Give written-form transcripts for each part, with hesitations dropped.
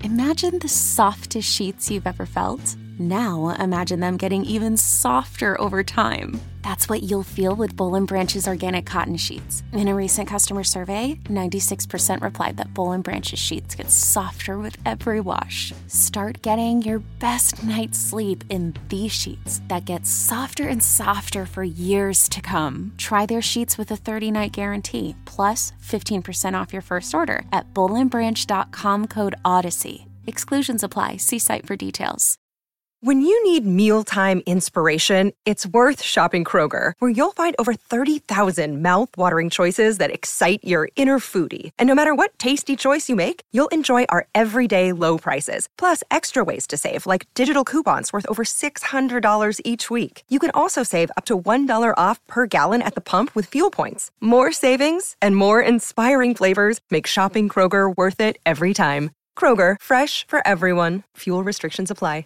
Imagine the softest sheets you've ever felt. Now imagine them getting even softer over time. That's what you'll feel with Boll & Branch's organic cotton sheets. In a recent customer survey, 96% replied that Boll & Branch's sheets get softer with every wash. Start getting your best night's sleep in these sheets that get softer and softer for years to come. Try their sheets with a 30-night guarantee, plus 15% off your first order at bollandbranch.com code Odyssey. Exclusions apply. See site for details. When you need mealtime inspiration, it's worth shopping Kroger, where you'll find over 30,000 mouth-watering choices that excite your inner foodie. And no matter what tasty choice you make, you'll enjoy our everyday low prices, plus extra ways to save, like digital coupons worth over $600 each week. You can also save up to $1 off per gallon at the pump with fuel points. More savings and more inspiring flavors make shopping Kroger worth it every time. Kroger, fresh for everyone. Fuel restrictions apply.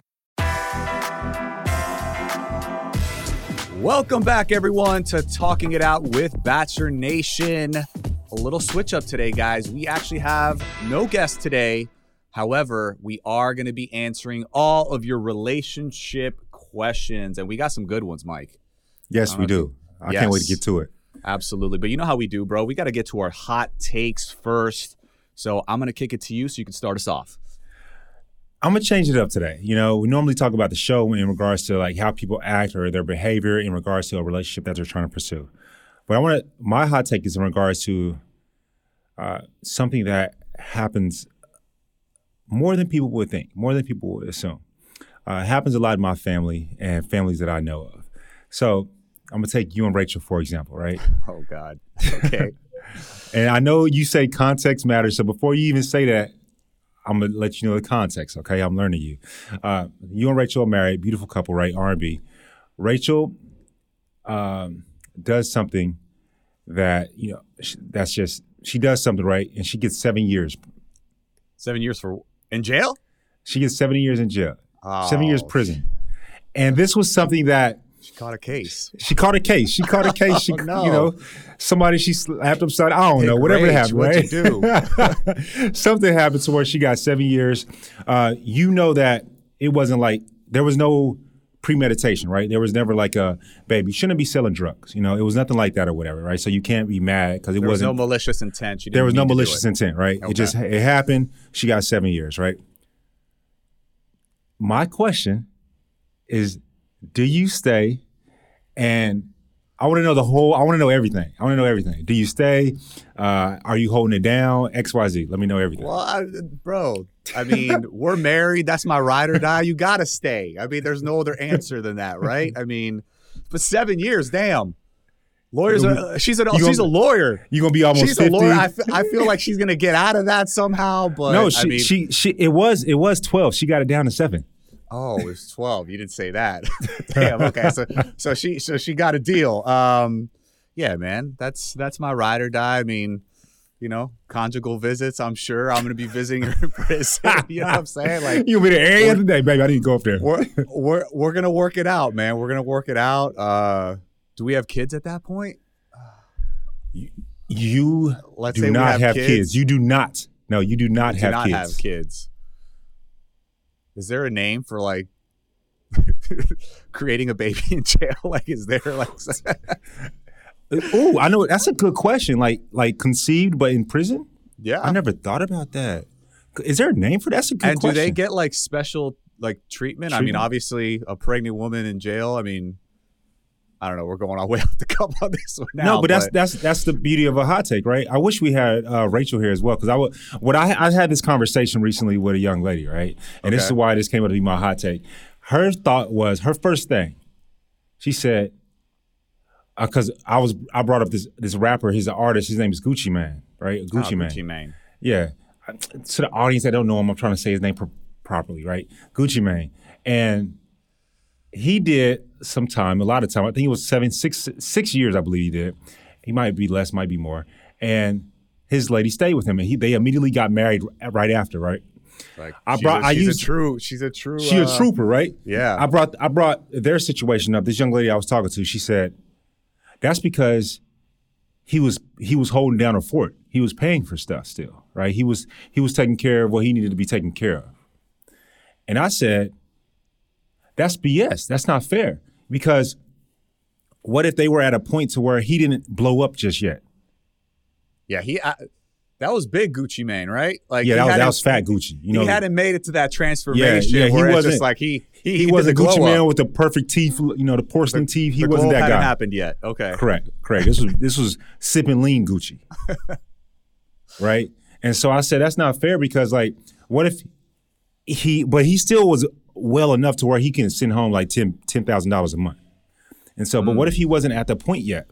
Welcome back, everyone, to Talking It Out with Bachelor Nation. A little switch up today, guys. We actually have no guest today. However, we are going to be answering all of your relationship questions, and we got some good ones, Mike. Yes, we do. I can't wait to get to it. Absolutely. But you know how we do, bro. We got to get to our hot takes first. So I'm going to kick it to you so you can start us off. I'm going to change it up today. You know, we normally talk about the show in regards to like how people act or their behavior in regards to a relationship that they're trying to pursue. But my hot take is in regards to something that happens more than people would think, more than people would assume. It happens a lot in my family and families that I know of. So I'm going to take you and Rachel, for example, right? Oh, God. Okay. And I know you say context matters. So before you even say that, I'm going to let you know the context, okay? I'm learning you. You and Rachel are married, beautiful couple, right? R&B. Rachel does something that, you know, she does something right, and she gets 7 years. 7 years in jail? She gets 7 years in jail. Oh. 7 years prison. And this was something that She caught a case. She caught a case. Oh, no. You know, somebody she slapped upside. I don't know. Whatever happened, right? What'd you do? Something happened to where she got 7 years. You know that it wasn't like there was no premeditation, right? There was never like a baby. You shouldn't be selling drugs. You know, it was nothing like that or whatever, right? So you can't be mad because there was no malicious intent. There was no malicious intent, right? Okay. It happened. She got 7 years, right? My question is, do you stay? And I want to know everything. I want to know everything. Do you stay? Are you holding it down? XYZ. Let me know everything. Well, bro, I mean, we're married. That's my ride or die. You got to stay. I mean, there's no other answer than that, right? I mean, but 7 years, damn. Lawyers, she's a lawyer. You're going to be almost 50. She's a lawyer. I feel like she's going to get out of that somehow. But no, it was 12. She got it down to 7. Oh, it was 12. You didn't say that. Damn. Okay. So she got a deal. Yeah, man. That's my ride or die. I mean, you know, conjugal visits. I'm sure I'm going to be visiting her in prison. You know what I'm saying? Like, you'll be there every other day, baby. I need to go up there. We're going to work it out, man. We're going to work it out. Do we have kids at that point? You do not have kids. You do not. No, you do not have kids. Have kids. Is there a name for like creating a baby in jail? Like, is there like? Oh, I know. That's a good question. Like conceived but in prison? Yeah, I never thought about that. Is there a name for that? That's a good question. And do they get like special like treatment? I mean, obviously, a pregnant woman in jail. I mean, I don't know. We're going all the way off the cuff on this one now. No, but that's the beauty of a hot take, right? I wish we had Rachel here as well, because I had this conversation recently with a young lady, right? And This is why this came out to be my hot take. Her thought was, her first thing, she said, because I brought up this rapper, he's an artist, his name is Gucci Mane, right? Gucci Mane. Gucci Mane. Yeah. To the audience that don't know him, I'm trying to say his name properly, right? Gucci Mane. And he did some time, a lot of time. I think it was 6 years, I believe he did. He might be less, might be more. And his lady stayed with him, and they immediately got married right after, right? Like she's a trooper, right? Yeah. I brought their situation up. This young lady I was talking to, she said, that's because he was holding down a fort. He was paying for stuff still. right? He was taking care of what he needed to be taken care of. And I said, that's BS. That's not fair. Because what if they were at a point to where he didn't blow up just yet? Yeah, that was big Gucci Mane, right? Like that was fat Gucci. You know, he hadn't made it to that transformation he where it's wasn't, just like he wasn't did the Gucci glow Mane up. with the perfect teeth, the porcelain teeth. He the wasn't glow that hadn't guy. Happened yet? Okay, correct. This was sipping lean Gucci, right? And so I said that's not fair because like, what if he still was well enough to where he can send home like $10,000 a month. And so, but what if he wasn't at the point yet?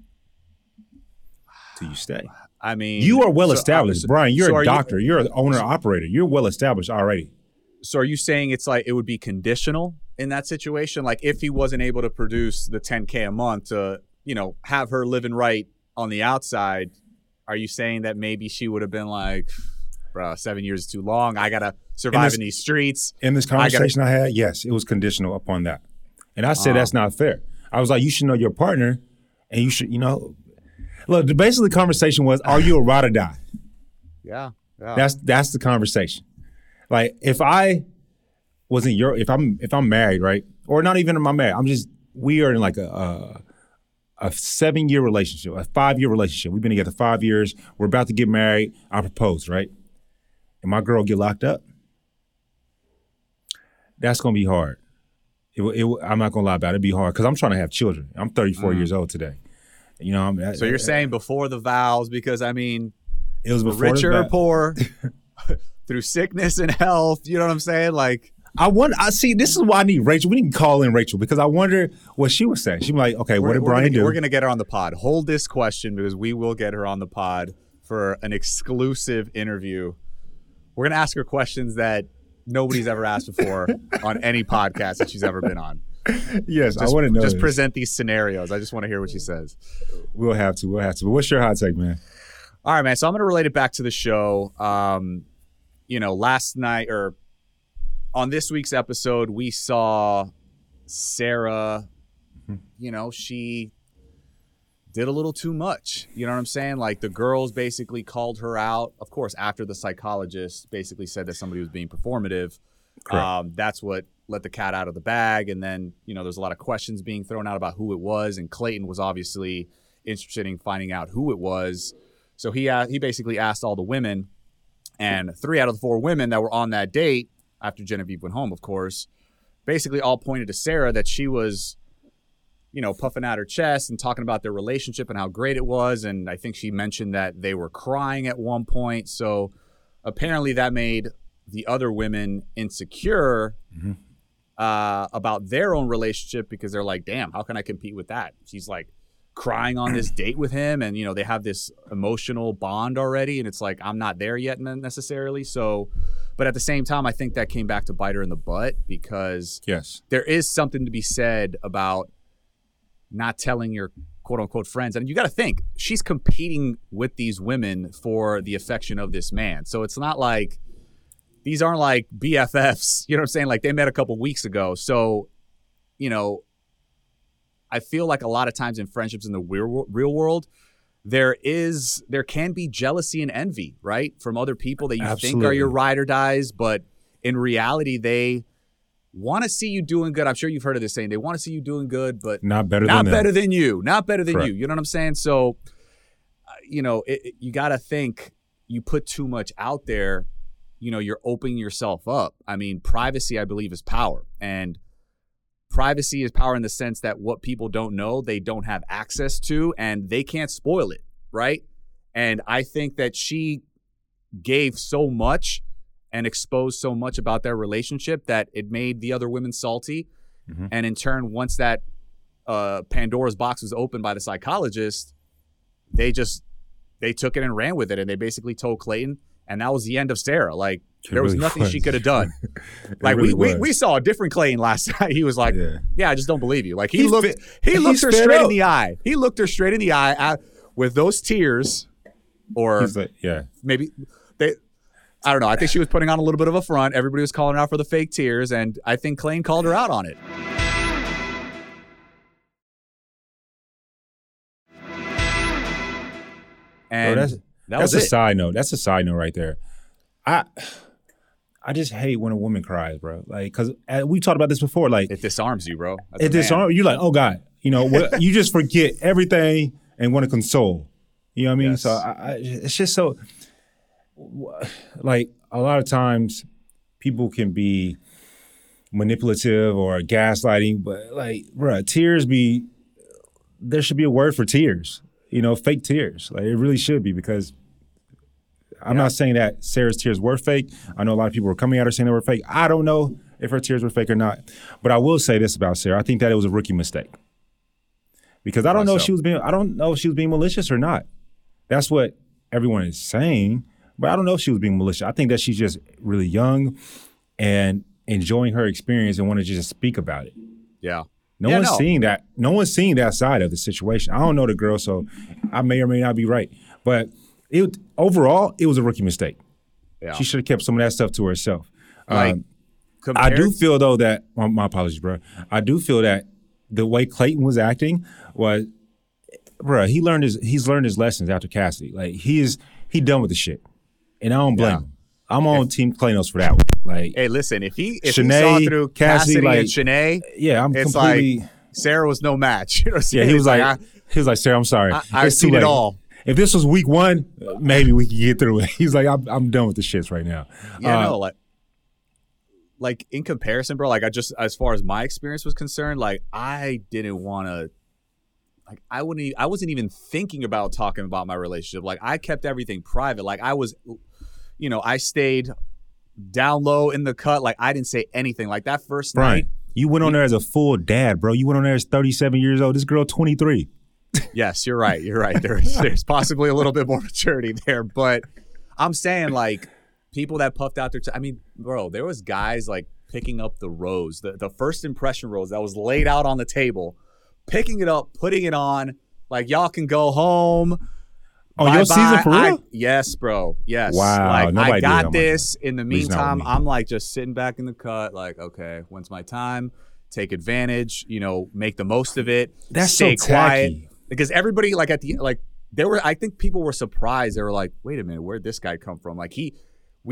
Do you stay? I mean, you are well established, Brian. You're a doctor. You're an owner operator. You're well established already. So are you saying it's like it would be conditional in that situation? Like if he wasn't able to produce the $10K a month to, have her living right on the outside, are you saying that maybe she would have been like, bro, 7 years is too long. I got to survive in these streets. In this conversation I had, yes, it was conditional upon that. And I said that's not fair. I was like, you should know your partner and you should, look, basically the conversation was, are you a ride or die? Yeah. That's the conversation. Like if I wasn't if I'm married, right? Or not even am I married, we are in like a 7-year relationship, a 5-year relationship. We've been together 5 years. We're about to get married. I propose, right? And my girl get locked up. That's going to be hard. I'm not going to lie about it. It'd be hard because I'm trying to have children. I'm 34 years old today. So you're saying before the vows because, I mean, it was before richer or poor, through sickness and health, you know what I'm saying? Like, I see, this is why I need Rachel. We need to call in Rachel because I wonder what she was saying. She'd be like, okay, what did Brian do? We're going to get her on the pod. Hold this question because we will get her on the pod for an exclusive interview. We're going to ask her questions that nobody's ever asked before on any podcast that she's ever been on. Yes, I want to know. Just present these scenarios. I just want to hear what she says. We'll have to. But what's your hot take, man? All right, man. So I'm going to relate it back to the show. Last night or on this week's episode, we saw Sarah, she did a little too much. You know what I'm saying? Like the girls basically called her out. Of course, after the psychologist basically said that somebody was being performative. That's what let the cat out of the bag. And then, there's a lot of questions being thrown out about who it was. And Clayton was obviously interested in finding out who it was. So he basically asked all the women, and 3 out of the 4 women that were on that date, after Genevieve went home, of course, basically all pointed to Sarah that she was, puffing out her chest and talking about their relationship and how great it was. And I think she mentioned that they were crying at one point. So apparently that made the other women insecure about their own relationship because they're like, damn, how can I compete with that? She's like crying on this date with him and, they have this emotional bond already. And it's like, I'm not there yet necessarily. So, but at the same time, I think that came back to bite her in the butt because there is something to be said about not telling your quote unquote friends. And you got to think she's competing with these women for the affection of this man. So it's not like these aren't like BFFs, you know what I'm saying? Like they met a couple weeks ago. So, I feel like a lot of times in friendships in the real world, there can be jealousy and envy, right? From other people that you think are your ride or dies, but in reality, they want to see you doing good. I'm sure you've heard of this saying. They want to see you doing good, but not better than you. Not better than you. You know what I'm saying? So, you got to think you put too much out there, you're opening yourself up. I mean, privacy, I believe, is power. And privacy is power in the sense that what people don't know, they don't have access to, and they can't spoil it, right? And I think that she gave so much and exposed so much about their relationship that it made the other women salty. Mm-hmm. And in turn, once that Pandora's box was opened by the psychologist, they took it and ran with it. And they basically told Clayton, and that was the end of Sarah. Like, there was nothing she could have done. Like we saw a different Clayton last night. He was like, yeah, I just don't believe you. Like he looked her straight in the eye. He looked her straight in the eye with those tears, or maybe I don't know. I think she was putting on a little bit of a front. Everybody was calling her out for the fake tears, and I think Clayton called her out on it. And That's a side note. That's a side note right there. I just hate when a woman cries, bro. Like, because we talked about this before. Like, it disarms you, bro. It disarms you. Like, oh God, you know, you just forget everything and want to console. You know what I mean? Yes. So it's just so, like, a lot of times people can be manipulative or gaslighting, but like, bro, there should be a word for tears. You know, fake tears. Like, it really should be, because I'm not saying that Sarah's tears were fake. I know a lot of people were coming at her saying they were fake. I don't know if her tears were fake or not. But I will say this about Sarah. I think that it was a rookie mistake. Because I don't know if she was being malicious or not. That's what everyone is saying. But I don't know if she was being malicious. I think that she's just really young and enjoying her experience and wanted to just speak about it. Yeah. No one's seeing that. No one's seeing that side of the situation. I don't know the girl, so I may or may not be right. But overall, it was a rookie mistake. Yeah. She should have kept some of that stuff to herself. I do feel, though, that my apologies, bro. I do feel that the way Clayton was acting was, bro, he's learned his lessons after Cassidy. Like, he done with the shit, and I don't blame him. I'm on Team Klanos for that one. Like, hey, listen, if he saw through Cassidy and Shanae, it's completely, like Sarah was no match. You know what I'm saying? Yeah, he was like, Sarah, I'm sorry. I've seen it all. If this was week 1, maybe we could get through it. He's like, I'm done with the shits right now. Yeah, no, like in comparison, bro, like as far as my experience was concerned, like I didn't want to, like I wasn't even thinking about talking about my relationship. Like I kept everything private. Like I was, you know, I stayed down low in the cut. Like I didn't say anything. Like that first night. You went on there as a full dad, bro. You went on there as 37 years old. This girl, 23. Yes, you're right. You're right. There's possibly a little bit more maturity there, but I'm saying like people that puffed out their I mean, bro, there was guys like picking up the rose, the first impression rose that was laid out on the table, picking it up, putting it on, like y'all can go home. Oh, your season for real? Yes, bro. Yes. Wow. Like, I got this. In the meantime, I'm like just sitting back in the cut, like, okay, when's my time? Take advantage, you know, make the most of it. That's stay so quiet. tacky. Because everybody, like I think people were surprised. They were like, wait a minute, where'd this guy come from? Like he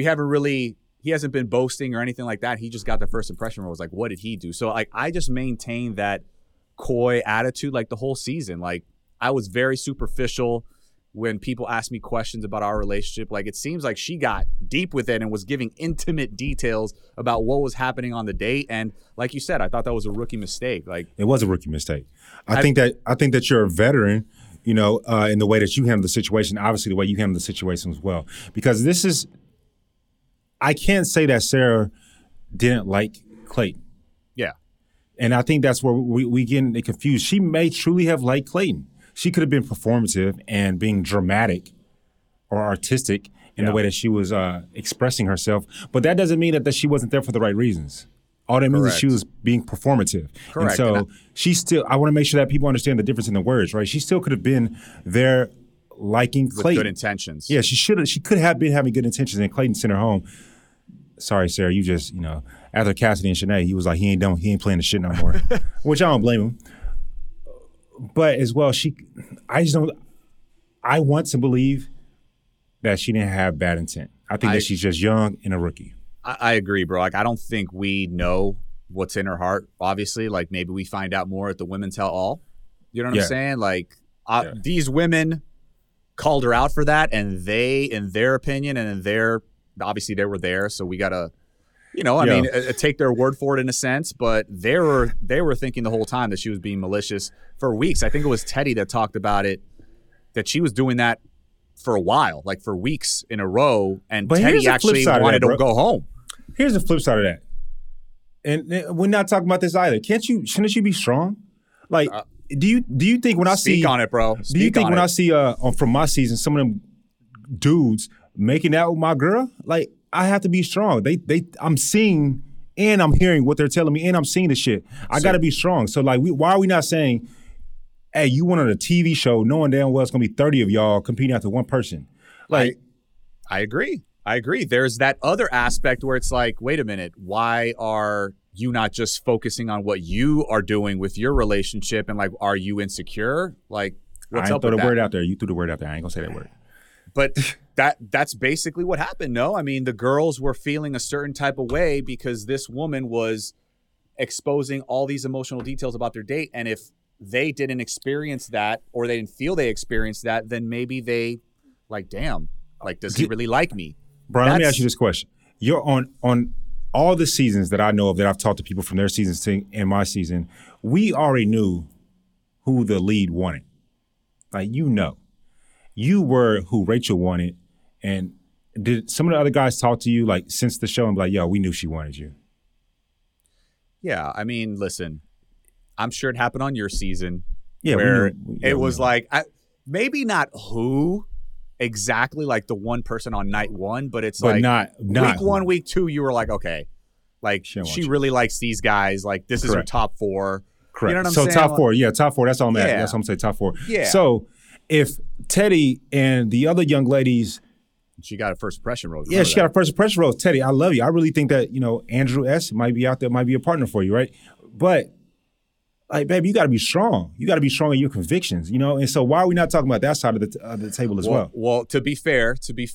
hasn't been boasting or anything like that. He just got the first impression where it was like, what did he do? So like, I just maintained that coy attitude like the whole season. Like I was very superficial when people asked me questions about our relationship. Like it seems like she got deep with it and was giving intimate details about what was happening on the date. And like you said, I thought that was a rookie mistake. Like it was a rookie mistake. I think that you're a veteran, you know, in the way that you handle the situation. Obviously, the way you handle the situation as well. Because I can't say that Sarah didn't like Clayton. Yeah, and I think that's where we get confused. She may truly have liked Clayton. She could have been performative and being dramatic or artistic in the way that she was expressing herself. But that doesn't mean that she wasn't there for the right reasons. All that means is she was being performative. Correct. And so I want to make sure that people understand the difference in the words, right? She still could have been there liking Clayton. With good intentions. Yeah, she could have been having good intentions, and Clayton sent her home. Sorry, Sarah, you just, you know, after Cassidy and Shanae, he was like, he ain't playing the shit no more. Which I don't blame him. But as well, I want to believe that she didn't have bad intent. I think that she's just young and a rookie. I agree, bro. Like, I don't think we know what's in her heart, obviously. Like, maybe we find out more at the Women Tell All. You know what I'm saying? Like, these women called her out for that, and they, in their opinion, and obviously they were there, so we got to, you know, I mean, take their word for it in a sense, but they were thinking the whole time that she was being malicious for weeks. I think it was Teddy that talked about it, that she was doing that for a while, like for weeks in a row, and Teddy actually wanted to go home. Here's the flip side of that. And we're not talking about this either. Shouldn't you be strong? Like, do you think when I see speak on it, bro? Do you think when I see from my season some of them dudes making out with my girl, like I have to be strong. I'm seeing and I'm hearing what they're telling me, and I'm seeing the shit. I got to be strong. So like, why are we not saying, hey, you went on a TV show knowing damn well it's gonna be 30 of y'all competing after one person? Like, I agree. There's that other aspect where it's like, wait a minute, why are you not just focusing on what you are doing with your relationship, and like, are you insecure? Like, what's up with that? I throw the word out there. You threw the word out there. I ain't gonna say that word. But that's basically what happened, no? I mean, the girls were feeling a certain type of way because this woman was exposing all these emotional details about their date. And if they didn't experience that or they didn't feel they experienced that, then maybe they like, damn, like, does he really like me? Brian, let me ask you this question. You're on all the seasons that I know of that I've talked to people from their seasons to in my season, we already knew who the lead wanted. Like, you were who Rachel wanted. And did some of the other guys talk to you like since the show and be like, yo, we knew she wanted you? Yeah, I mean, listen, I'm sure it happened on your season. Yeah, where it was like, maybe not who exactly, like the one person on night one, but it's but like not week one, week two, you were like, okay, like she really likes these guys. Like this is her top four. Correct. You know what I'm so saying? Top four, yeah, top four. That's all I'm at. Yeah. That's what I'm saying, top four. Yeah. So if Teddy and the other young ladies, she got a first impression rose. Yeah, she got a first impression rose. Teddy, I love you. I really think that, Andrew S. might be out there, might be a partner for you, right? But, like, baby, you got to be strong. You got to be strong in your convictions, And so why are we not talking about that side of the table as well? Well, to be fair,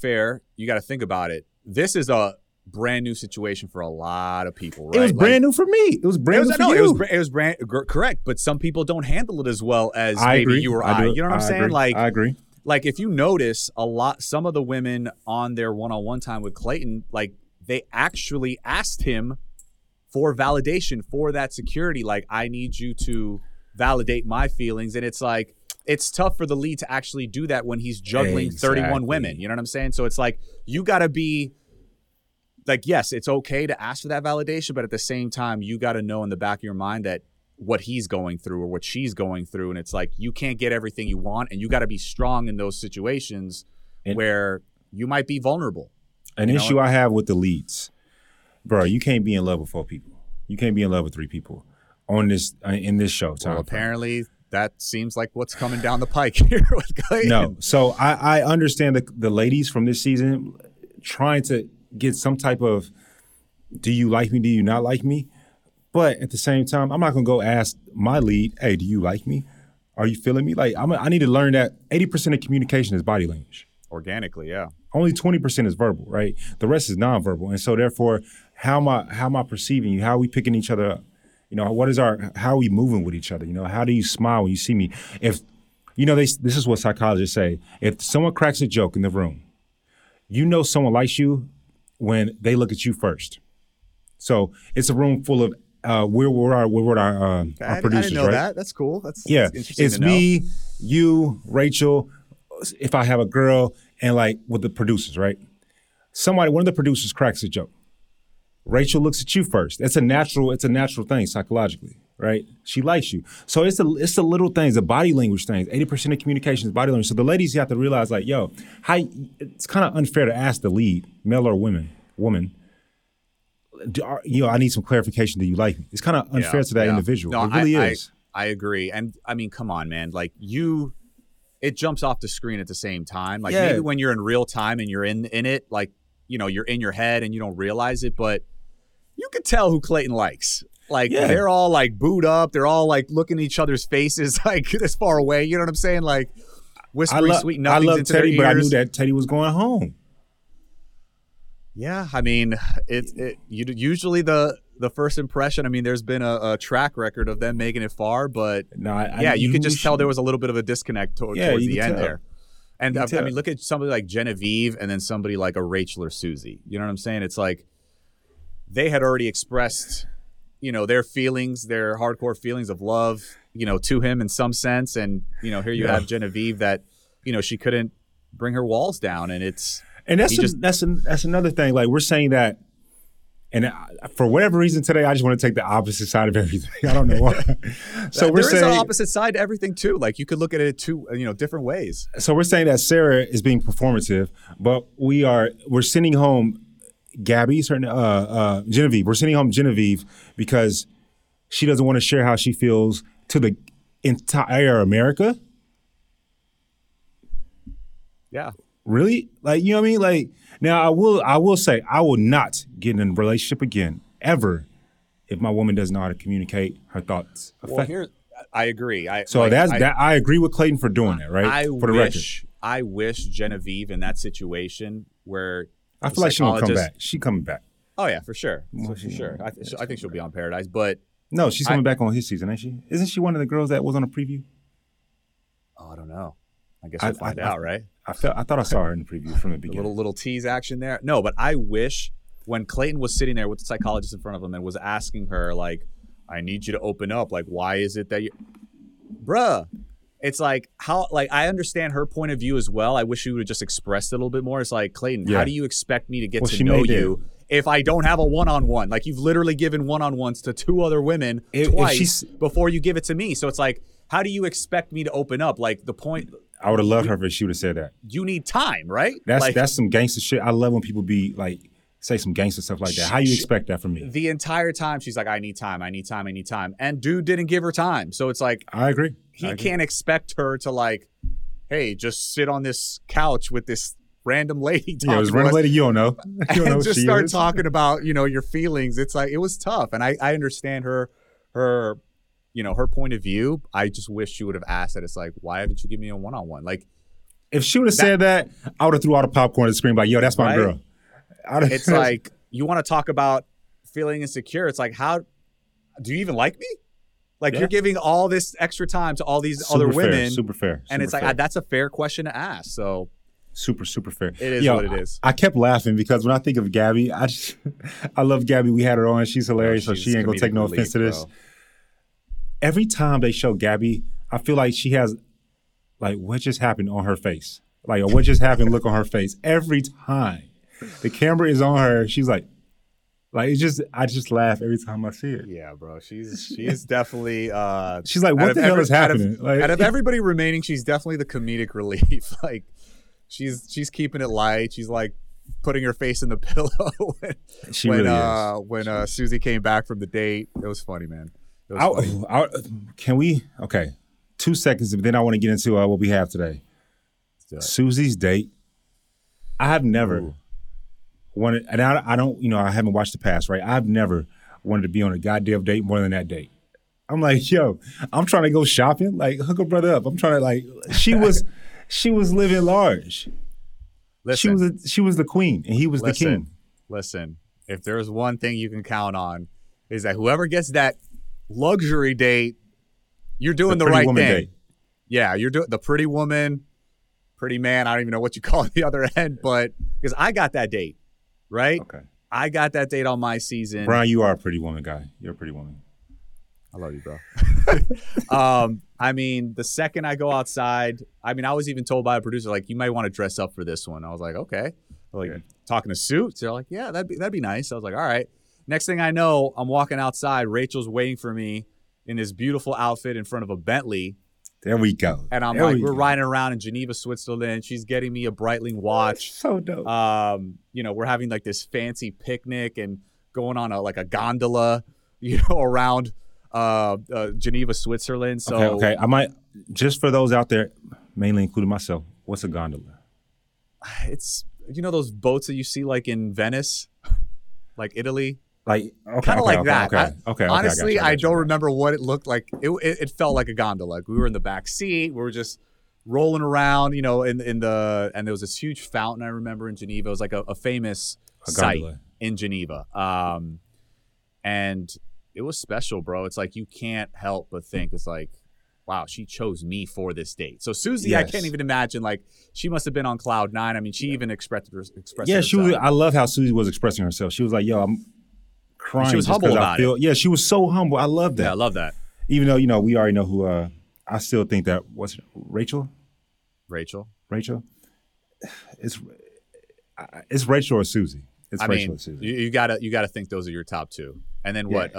you got to think about it. This is a brand new situation for a lot of people, right? It was brand new for me. It was brand new for you. It was brand correct, but some people don't handle it as well as I maybe agree. you or I. You know what I'm saying? Agree. Like, I agree. Like, if you notice some of the women on their one-on-one time with Clayton, like, they actually asked him for validation, for that security. Like, I need you to validate my feelings. And it's like, it's tough for the lead to actually do that when he's juggling 31 women. You know what I'm saying? So it's like, you got to be like, yes, it's okay to ask for that validation, but at the same time, you got to know in the back of your mind that what he's going through or what she's going through. And it's like, you can't get everything you want, and you got to be strong in those situations where you might be vulnerable. An issue I have with the leads, bro, you can't be in love with 4 people. You can't be in love with 3 people in this show. Well, apparently that seems like what's coming down the pike here with Clayton. No. So I understand the ladies from this season trying to get some type of, do you like me? Do you not like me? But at the same time, I'm not going to go ask my lead, hey, do you like me? Are you feeling me? Like, I need to learn that 80% of communication is body language. Organically, yeah. Only 20% is verbal, right? The rest is nonverbal. And so therefore, how am I perceiving you? How are we picking each other up? How are we moving with each other? How do you smile when you see me? If, this is what psychologists say. If someone cracks a joke in the room, someone likes you when they look at you first. So it's a room full of we're our producers, I didn't know right? that. That's cool. That's interesting. It's me, you, Rachel. If I have a girl, and like with the producers, right? One of the producers cracks a joke. Rachel looks at you first. It's a natural thing psychologically, right? She likes you. So it's the little things, the body language things. 80% of communication is body language. So the ladies, you have to realize, like, it's kind of unfair to ask the lead, male or woman. I need some clarification. Do you like me? It's kind of unfair to that individual. No, it really is. I agree. And I mean, come on, man. Like, it jumps off the screen at the same time. Like, maybe when you're in real time and you're in it, like, you're in your head and you don't realize it, but you could tell who Clayton likes. Like, they're all like booed up. They're all like looking at each other's faces, like this far away. You know what I'm saying? Like, whispering sweet nothings into Teddy, their ears. But I knew that Teddy was going home. Yeah, I mean, usually the first impression. I mean, there's been a track record of them making it far, but you could just tell there was a little bit of a disconnect towards the end there. And I mean, look at somebody like Genevieve, and then somebody like a Rachel or Susie. You know what I'm saying? It's like they had already expressed, their feelings, their hardcore feelings of love, to him in some sense, and here you have Genevieve that, she couldn't bring her walls down, and it's. And that's another thing. Like, we're saying that, and for whatever reason today, I just want to take the opposite side of everything. I don't know why. So there is an opposite side to everything too. Like, you could look at it two, different ways. So we're saying that Sarah is being performative, but we're sending home Genevieve. We're sending home Genevieve because she doesn't want to share how she feels to the entire America. Yeah. Really? Like, you know what I mean? Like, now I will say I will not get in a relationship again, ever, if my woman doesn't know how to communicate her thoughts. Well, I agree. I agree with Clayton for doing that, right? I wish Genevieve in that situation where I feel like she won't come back. She coming back. Oh yeah, for sure. For sure. I think she'll be on Paradise, but no, she's coming back on his season, ain't she? Isn't she one of the girls that was on a preview? Oh, I don't know. I guess we'll find out, right? I thought I saw her in the preview from the beginning. Little tease action there. No, but I wish when Clayton was sitting there with the psychologist in front of him and was asking her, like, I need you to open up. Like, why is it that you... Bruh. It's like, how... Like, I understand her point of view as well. I wish she would have just expressed it a little bit more. It's like, Clayton, how do you expect me to get to know you if I don't have a one-on-one? Like, you've literally given one-on-ones to 2 other women twice before you give it to me. So it's like, how do you expect me to open up? Like, the point... I would have loved her if she would have said that. You need time, right? That's some gangster shit. I love when people be like, say some gangster stuff like that. How you expect that from me? The entire time she's like, I need time. And dude didn't give her time. So it's like, I agree. He can't expect her to like, hey, just sit on this couch with this random lady. Yeah, it was random lady you don't know. You don't know just start talking about, your feelings. It's like, it was tough. And I understand her her point of view. I just wish she would have asked that. It's like, why haven't you given me a one-on-one? Like, if she would have said that, I would have threw all the popcorn at the screen like, yo, that's my girl. It's like, you want to talk about feeling insecure. It's like, how do you even like me? Like, you're giving all this extra time to all these other women. Super fair. And it's like, that's a fair question to ask. So super fair. It is what it is. I kept laughing because when I think of Gabby, I love Gabby. We had her on. She's hilarious, so she ain't going to take no offense to this. Bro. Every time they show Gabby, I feel like she has, like, what just happened on her face? Like, a what just happened look on her face. Every time the camera is on her, she's like it's just, I just laugh every time I see it. Yeah, bro. She's definitely. She's like, what the hell is happening? Out of everybody remaining, she's definitely the comedic relief. Like, she's keeping it light. She's like putting her face in the pillow when Susie came back from the date. It was funny, man. Can we? Okay, 2 seconds, and then I want to get into what we have today. Susie's date. I have never wanted, and I don't, I haven't watched The Past, right? I've never wanted to be on a goddamn date more than that date. I'm like, yo, I'm trying to go shopping. Like, hook a brother up. I'm trying to she was living large. Listen, she was the queen, and he was the king. Listen, if there's one thing you can count on, is that whoever gets that luxury date, you're doing the right thing. Date. Yeah, you're doing the pretty woman, pretty man. I don't even know what you call it the other end, but because I got that date, right? Okay. I got that date on my season. Brian, you are a pretty woman guy. You're a pretty woman. I love you, bro. I mean, the second I go outside, I was even told by a producer, like, you might want to dress up for this one. I was like, okay. Talking to suits. They're like, yeah, that'd be nice. I was like, all right. Next thing I know, I'm walking outside. Rachel's waiting for me in this beautiful outfit in front of a Bentley. There we go. And we're riding around in Geneva, Switzerland. She's getting me a Breitling watch. So dope. We're having like this fancy picnic and going on a gondola, around Geneva, Switzerland. So okay. I might, just for those out there, mainly including myself, what's a gondola? It's those boats that you see like in Venice, like Italy. Like kind of like that. Okay. Honestly, I don't remember what it looked like. It felt like a gondola. Like we were in the back seat. We were just rolling around, and there was this huge fountain I remember in Geneva. It was like a famous site in Geneva. And it was special, bro. It's like you can't help but think it's like, wow, she chose me for this date. So Susie, yes. I can't even imagine. Like, she must have been on cloud 9. I mean, she even expressed yeah, herself. I love how Susie was expressing herself. She was like, yo, I'm crying. She was humble about it. Yeah, she was so humble. I love that. Yeah, I love that. Even though, we already know who, I still think that, what's it, Rachel? Rachel? It's Rachel or Susie. It's Rachel or Susie. You gotta think those are your top two. And then what?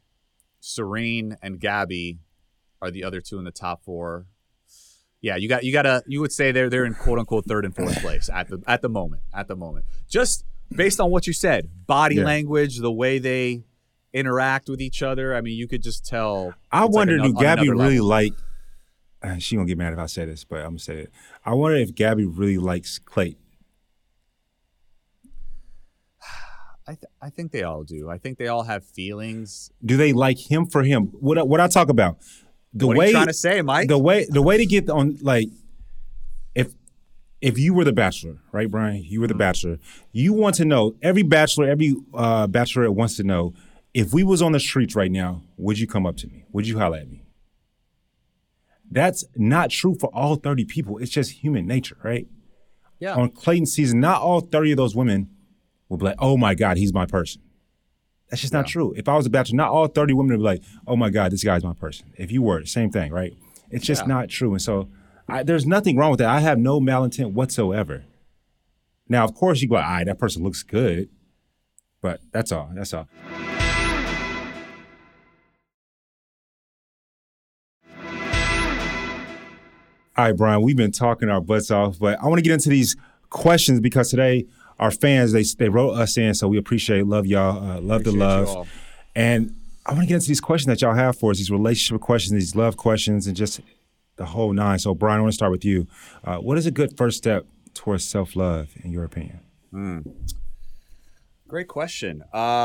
Serene and Gabby are the other two in the top 4. Yeah, you would say they're in quote unquote third and fourth place at the moment. Just based on what you said, body language, the way they interact with each other. I mean, you could just tell. I wonder, do Gabby really like? She gonna get mad if I say this, but I'm gonna say it. I wonder if Gabby really likes Clayton. I think they all do. I think they all have feelings. Do they like him for him? What I talk about? What are you trying to say, Mike? The way to get on, like, if if you were the bachelor, right, Brian? You were the bachelor. You want to know, every bachelor, every bachelorette wants to know, if we was on the streets right now, would you come up to me? Would you holler at me? That's not true for all 30 people. It's just human nature, right? Yeah. On Clayton season, not all 30 of those women will be like, oh my God, he's my person. That's just not true. If I was a bachelor, not all 30 women would be like, oh my God, this guy's my person. If you were, same thing, right? It's just not true. And so there's nothing wrong with that. I have no malintent whatsoever. Now, of course, you go, all right, that person looks good. But that's all. That's all. All right, Brian, we've been talking our butts off, but I want to get into these questions because today our fans, they wrote us in, so we appreciate, love y'all, love the love. And I want to get into these questions that y'all have for us, these relationship questions, these love questions, and just the whole nine. So, Brian, I want to start with you. What is a good first step towards self-love, in your opinion? Great question.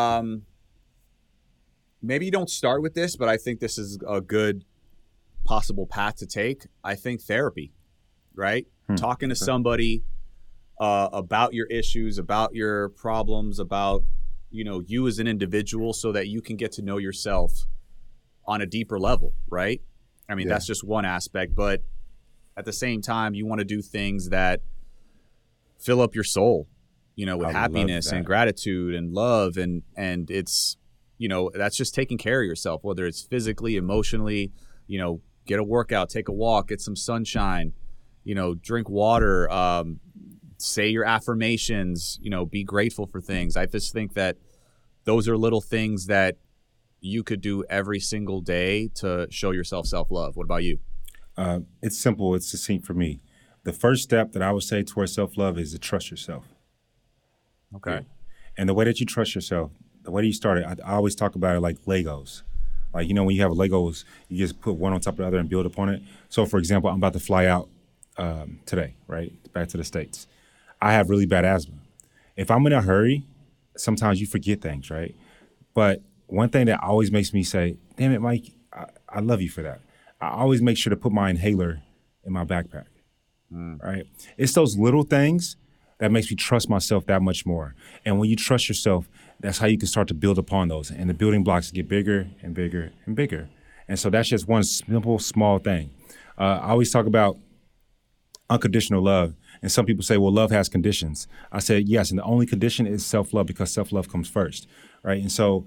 Maybe you don't start with this, but I think this is a good possible path to take. I think therapy, right? Talking to somebody about your issues, about your problems, about, you as an individual, so that you can get to know yourself on a deeper level, right? I mean, that's just one aspect, but at the same time, you want to do things that fill up your soul, with happiness and gratitude and love. And it's, that's just taking care of yourself, whether it's physically, emotionally, get a workout, take a walk, get some sunshine, drink water, say your affirmations, be grateful for things. I just think that those are little things that you could do every single day to show yourself self-love. What about you? It's simple. It's succinct for me. The first step that I would say towards self-love is to trust yourself. Okay. Yeah. And the way that you trust yourself, the way that you start it, I always talk about it like Legos. Like, when you have Legos, you just put one on top of the other and build upon it. So, for example, I'm about to fly out today, right, back to the States. I have really bad asthma. If I'm in a hurry, sometimes you forget things, right? But one thing that always makes me say, damn it, Mike, I love you for that. I always make sure to put my inhaler in my backpack, right? It's those little things that makes me trust myself that much more. And when you trust yourself, that's how you can start to build upon those. And the building blocks get bigger and bigger and bigger. And so that's just one simple, small thing. I always talk about unconditional love. And some people say, well, love has conditions. I said, yes, and the only condition is self-love, because self-love comes first, right? And so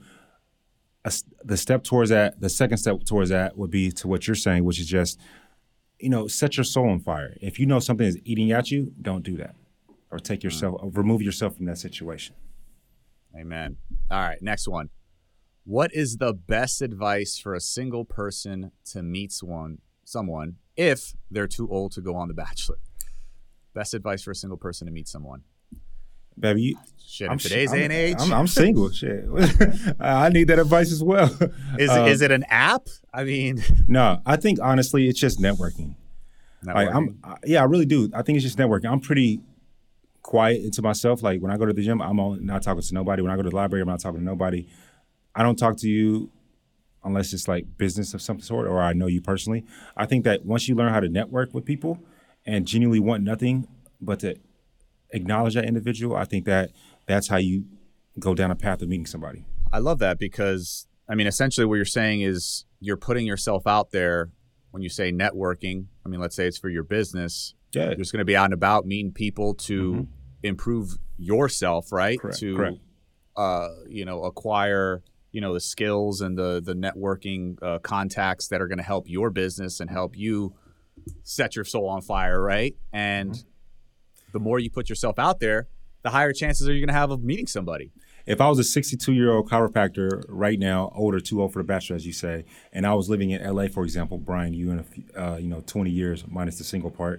the step towards that, the second step towards that would be to what you're saying, which is just, set your soul on fire. If you know something is eating at you, don't do that. Or remove yourself from that situation. Amen. All right, next one. What is the best advice for a single person to meet someone if they're too old to go on The Bachelor? Best advice for a single person to meet someone. Baby, in today's day and age. I'm single. Shit. I need that advice as well. Is it an app? I mean. No, I think honestly it's just networking. Like, I really do. I think it's just networking. I'm pretty quiet into myself. Like, when I go to the gym, I'm not talking to nobody. When I go to the library, I'm not talking to nobody. I don't talk to you unless it's like business of some sort or I know you personally. I think that once you learn how to network with people and genuinely want nothing but to acknowledge that individual, I think that that's how you go down a path of meeting somebody. I love that because, essentially what you're saying is you're putting yourself out there. When you say networking, let's say it's for your business. Yeah. You're just going to be out and about meeting people to improve yourself, right? Correct. To, acquire, the skills and the networking contacts that are going to help your business and help you set your soul on fire, right? And the more you put yourself out there, the higher chances are you going to have of meeting somebody. If I was a 62-year-old chiropractor right now, too old for the Bachelor, as you say, and I was living in LA, for example, Brian, you in 20 years minus the single part.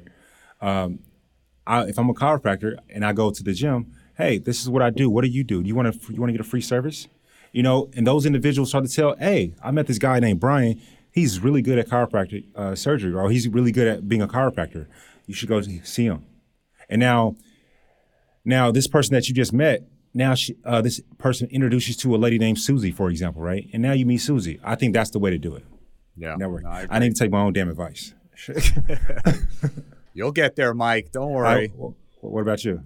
If I'm a chiropractor and I go to the gym, hey, this is what I do. What do? You want to get a free service? And those individuals start to tell, hey, I met this guy named Brian. He's really good at chiropractic surgery, or he's really good at being a chiropractor. You should go see him. And now this person that you just met, this person introduces you to a lady named Susie, for example, right? And now you meet Susie. I think that's the way to do it. Yeah. Network. I need to take my own damn advice. You'll get there, Mike. Don't worry. What about you?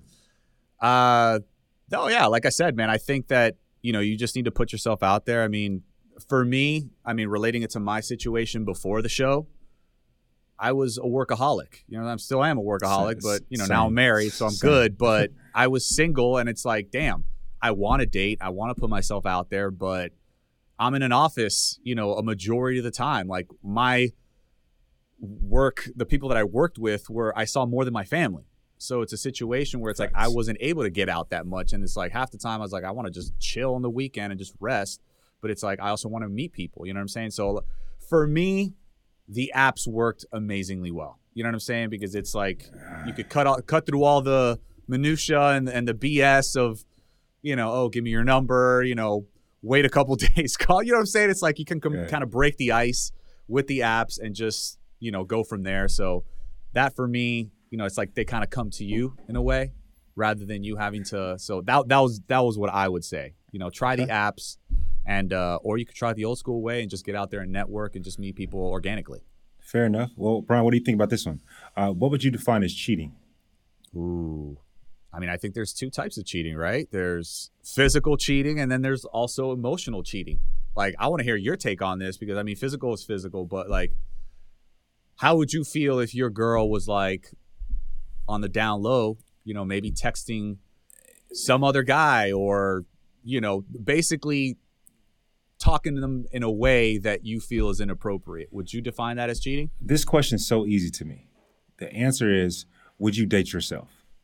Oh yeah, like I said, man, I think that, you just need to put yourself out there. I mean, for me, relating it to my situation before the show, I was a workaholic. I still am a workaholic, but now I'm married, so I'm good. But I was single, and it's like, damn, I want to date, I want to put myself out there, but I'm in an office, a majority of the time. Like my work, the people that I worked with I saw more than my family. So it's a situation where it's like I wasn't able to get out that much, and it's like half the time I was like, I want to just chill on the weekend and just rest. But it's like I also want to meet people. You know what I'm saying? So for me, the apps worked amazingly well. You know what I'm saying? Because it's like you could cut through all the minutia and the BS of, give me your number, wait a couple days, call. You know what I'm saying? It's like you can kind of break the ice with the apps and just, go from there. So that for me, it's like they kind of come to you in a way rather than you having to. So that was what I would say. Try the apps. And or you could try the old school way and just get out there and network and just meet people organically. Fair enough. Well, Brian, what do you think about this one? What would you define as cheating? Ooh. I think there's two types of cheating, right? There's physical cheating, and then there's also emotional cheating. Like, I want to hear your take on this because, physical is physical, but, like, how would you feel if your girl was, like, on the down low, maybe texting some other guy or, basically talking to them in a way that you feel is inappropriate? Would you define that as cheating? This question is so easy to me. The answer is, would you date yourself?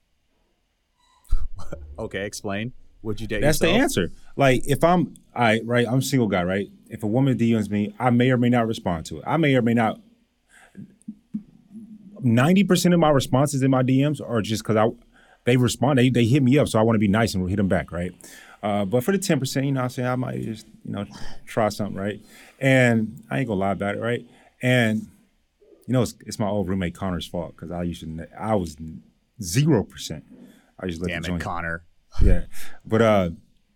Okay, explain. Would you date That's yourself? That's the answer. Like, if I'm a single guy, right? If a woman DMs me, I may or may not respond to it. I may or may not. 90% of my responses in my DMs are just because they respond. They hit me up, so I want to be nice and hit them back, right? But for the 10%, I'm saying I might just, try something, right? And I ain't gonna lie about it, right? And, it's my old roommate Connor's fault because I was 0%. I just let Damn the joint. it, Connor. Yeah. But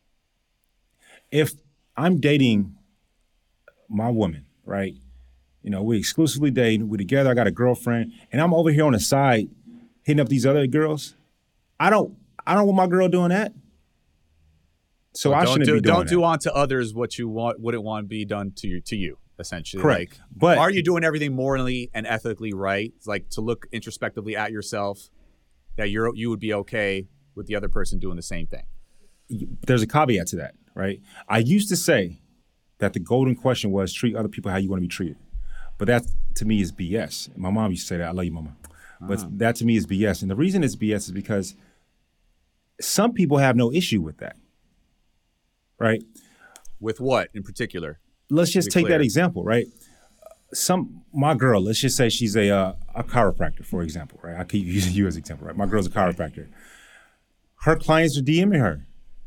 if I'm dating my woman, right? We exclusively date, we together, I got a girlfriend, and I'm over here on the side hitting up these other girls. I don't want my girl doing that. So I shouldn't be doing Don't that. do unto others what you wouldn't want to be done to you, essentially. Correct. Like, but are you doing everything morally and ethically right? It's like to look introspectively at yourself, that you would be okay with the other person doing the same thing. There's a caveat to that, right? I used to say that the golden question was treat other people how you want to be treated. But that, to me, is BS. My mom used to say that. I love you, mama. But that, to me, is BS. And the reason it's BS is because some people have no issue with that, right? With what in particular? Let's just take that example, right? My girl, let's just say she's a chiropractor, for example, right? I keep using you as an example, right? My girl's a chiropractor. Her clients are DMing her.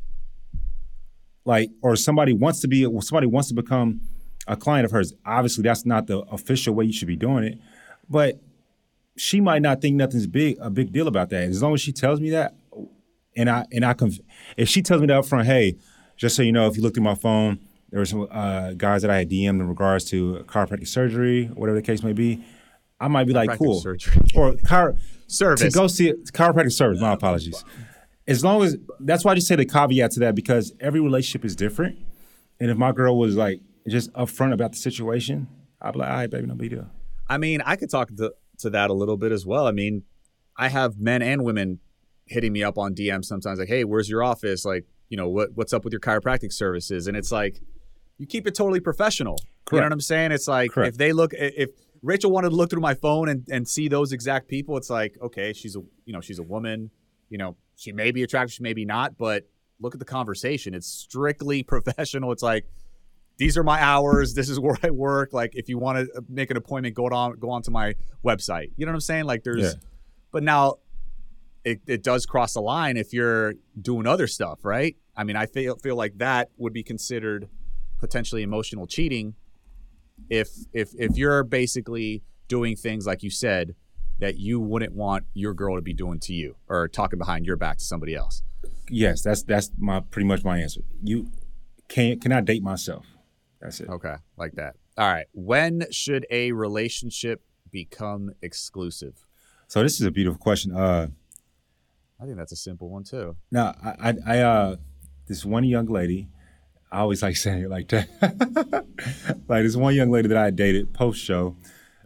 Like, or somebody wants to become a client of hers. Obviously, that's not the official way you should be doing it, but she might not think nothing's a big deal about that. As long as she tells me that, if she tells me that up front, hey, just so you know, if you look through my phone, there were some guys that I had DM'd in regards to chiropractic surgery, whatever the case may be, I might be like, cool. Surgery. Or service. To go see it, chiropractic service, my apologies. As long as, that's why I just say the caveat to that, because every relationship is different. And if my girl was like just upfront about the situation, I'd be like, all right, baby, no big deal. I could talk to that a little bit as well. I have men and women hitting me up on DM sometimes like, hey, where's your office? Like, what's up with your chiropractic services? And it's like, you keep it totally professional. Correct. You know what I'm saying? It's like, correct. If Rachel wanted to look through my phone and see those exact people, it's like, okay, she's a woman, she may be attractive, she may be not, but look at the conversation. It's strictly professional. It's like, these are my hours. This is where I work. Like, if you want to make an appointment, go on to my website. You know what I'm saying? Like, but now it does cross the line if you're doing other stuff, right? I feel like that would be considered potentially emotional cheating if you're basically doing things like you said that you wouldn't want your girl to be doing to you or talking behind your back to somebody else. Yes, that's pretty much my answer. You cannot date myself. That's it. Okay, like that. All right. When should a relationship become exclusive? So this is a beautiful question. I think that's a simple one too. Now, I this one young lady, I always like saying it like that. Like this one young lady that I dated post show,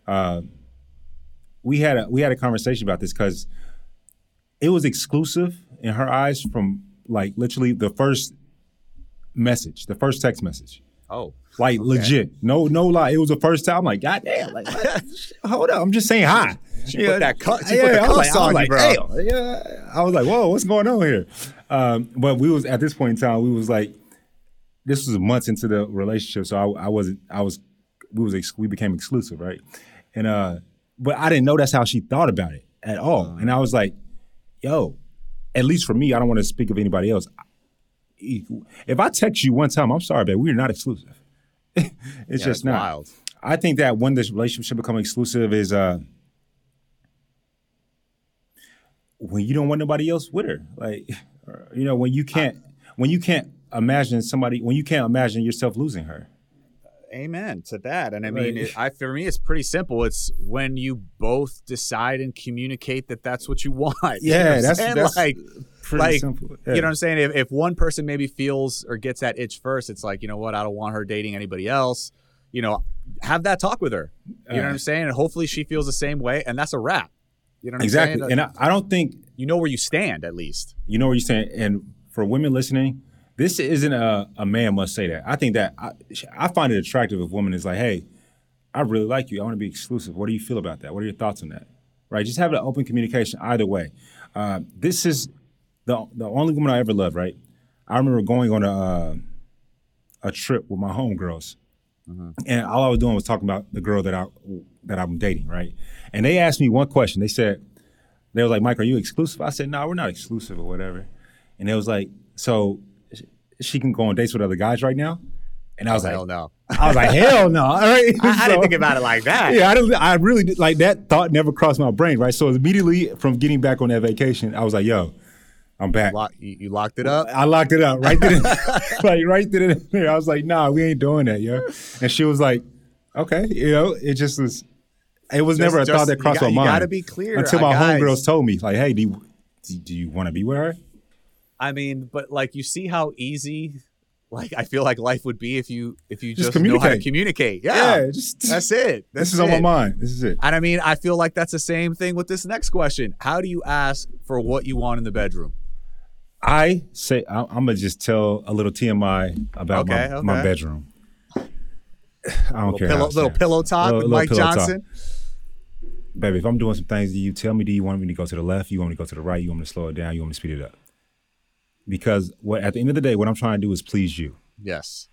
we had a conversation about this because it was exclusive in her eyes from like literally the first text message. Oh, like okay. Legit, no lie. It was the first time. I'm like, God damn, like, hold up, I'm just saying hi. She put the cuss on you, bro. Damn. Yeah, I was like, whoa, what's going on here? But we was at this point in time, we was like, this was months into the relationship, so we became exclusive, right? And but I didn't know that's how she thought about it at all. And I was like, yo, at least for me, I don't want to speak of anybody else. If I text you one time, I'm sorry, babe, we are not exclusive. It's just not. Wild. I think that when this relationship becomes exclusive is when you don't want nobody else with her. Like, you know, when you can't imagine yourself losing her. Amen to that. And I mean, for me, it's pretty simple. It's when you both decide and communicate that that's what you want. Yeah, you know that's like pretty simple. Yeah. You know what I'm saying? If one person maybe feels or gets that itch first, it's like, you know what? I don't want her dating anybody else. You know, have that talk with her. You know what I'm saying? And hopefully she feels the same way. And that's a wrap. You know what I'm saying? Exactly. And I don't think... You know where you stand, at least. You know where you stand. And for women listening, this isn't a man must say that. I think that I find it attractive if a woman is like, hey, I really like you. I want to be exclusive. What do you feel about that? What are your thoughts on that? Right? Just have an open communication either way. This is the only woman I ever loved, right? I remember going on a trip with my homegirls. Mm-hmm. And all I was doing was talking about the girl that I'm dating, right? And they asked me one question. They were like, Mike, are you exclusive? I said, no, we're not exclusive or whatever. And it was like, so she can go on dates with other guys right now? And I was like, hell no. I was like, hell no. All right. I didn't think about it like that. Yeah, I really did. Like, that thought never crossed my brain, right? So immediately from getting back on that vacation, I was like, yo, I'm back. You locked it up? I locked it up right then. Like, right then and there. I was like, nah, we ain't doing that, yo. And she was like, okay. You know, it just was, it was never a thought that crossed my mind. You got to be clear. Until my homegirls told me, like, hey, do you want to be with her? I mean, but like, you see how easy, like, I feel like life would be if you just know how to communicate. Yeah, that's it. This is on my mind. This is it. And I mean, I feel like that's the same thing with this next question. How do you ask for what you want in the bedroom? I say, I'm going to just tell a little TMI about my bedroom. I don't care. Little pillow talk with Mike Johnson. Baby, if I'm doing some things, do you tell me, do you want me to go to the left? You want me to go to the right? You want me to slow it down? You want me to speed it up? Because at the end of the day, what I'm trying to do is please you. Yes.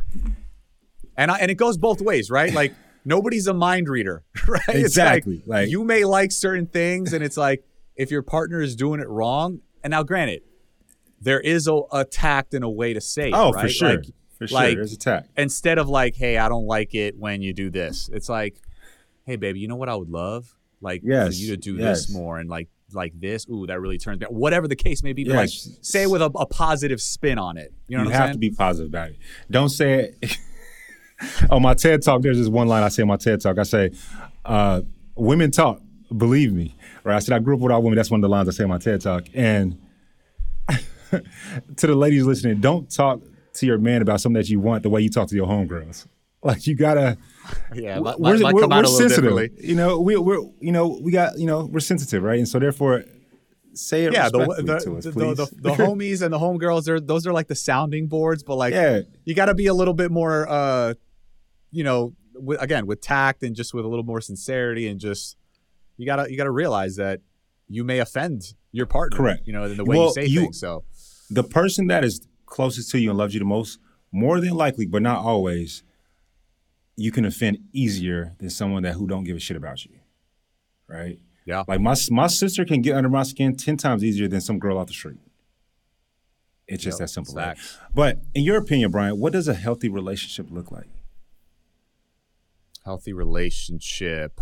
And it goes both ways, right? Like, nobody's a mind reader, right? Exactly. It's like, you may like certain things, and it's like, if your partner is doing it wrong, and now granted, there is a tact and a way to say it, right? For sure. For sure, there's a tact. Instead of like, hey, I don't like it when you do this. It's like, hey, baby, you know what I would love? Like, for you to do this more, and like this, ooh, that really turns me on. Whatever the case may be, but like, say it with a positive spin on it. You know what I'm saying? You have to be positive about it. Don't say it. On my TED Talk, there's this one line I say on my TED Talk. I say, women talk, believe me. Right? I said, I grew up with all women. That's one of the lines I say on my TED Talk. And to the ladies listening, don't talk to your man about something that you want the way you talk to your homegirls. Like, you gotta. Yeah, we're sensitive. You know, we're sensitive, right? And so therefore, say it respectfully to us, please. The homies and the homegirls, those are like the sounding boards, but like, you got to be a little bit more, with tact and just with a little more sincerity, and just you gotta realize that you may offend your partner, correct? You know, in the way you say things. So the person that is closest to you and loves you the most, more than likely, but not always, you can offend easier than someone who don't give a shit about you, right? Yeah. Like my sister can get under my skin 10 times easier than some girl off the street. It's just that simple. Right? But in your opinion, Brian, what does a healthy relationship look like? Healthy relationship.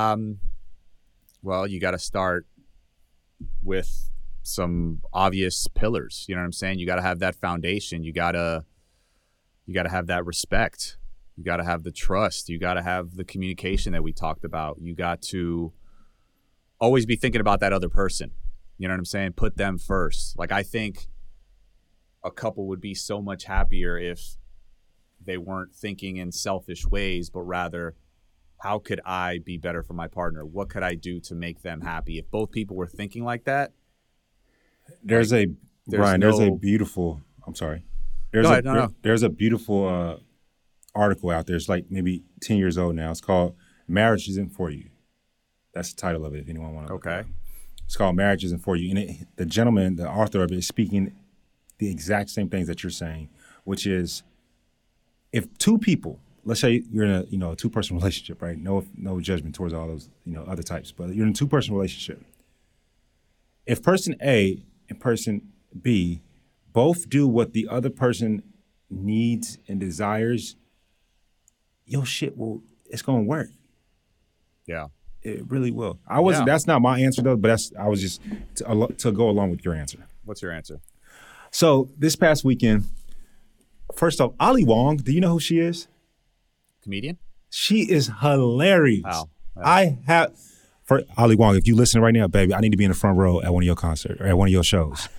Well, you got to start with some obvious pillars. You know what I'm saying? You got to have that foundation. You got to have that respect. You got to have the trust. You got to have the communication that we talked about. You got to always be thinking about that other person. You know what I'm saying? Put them first. Like, I think a couple would be so much happier if they weren't thinking in selfish ways, but rather, how could I be better for my partner? What could I do to make them happy? If both people were thinking like that, there's a beautiful. I'm sorry. There's a beautiful article out there. It's like maybe 10 years old now. It's called "Marriage Isn't For You." That's the title of it. If anyone wants to. Okay. It's called "Marriage Isn't For You," and the gentleman, the author of it, is speaking the exact same things that you're saying, which is, if two people, let's say you're in a two-person relationship, right? No judgment towards all those other types, but you're in a two-person relationship. If person A and person B both do what the other person needs and desires, it's gonna work. Yeah, it really will. That's not my answer though, but I was just to go along with your answer. What's your answer? So this past weekend, first off, Ali Wong, do you know who she is? Comedian? She is hilarious. Wow. For Ali Wong, if you listen right now, baby, I need to be in the front row at one of your concerts or at one of your shows.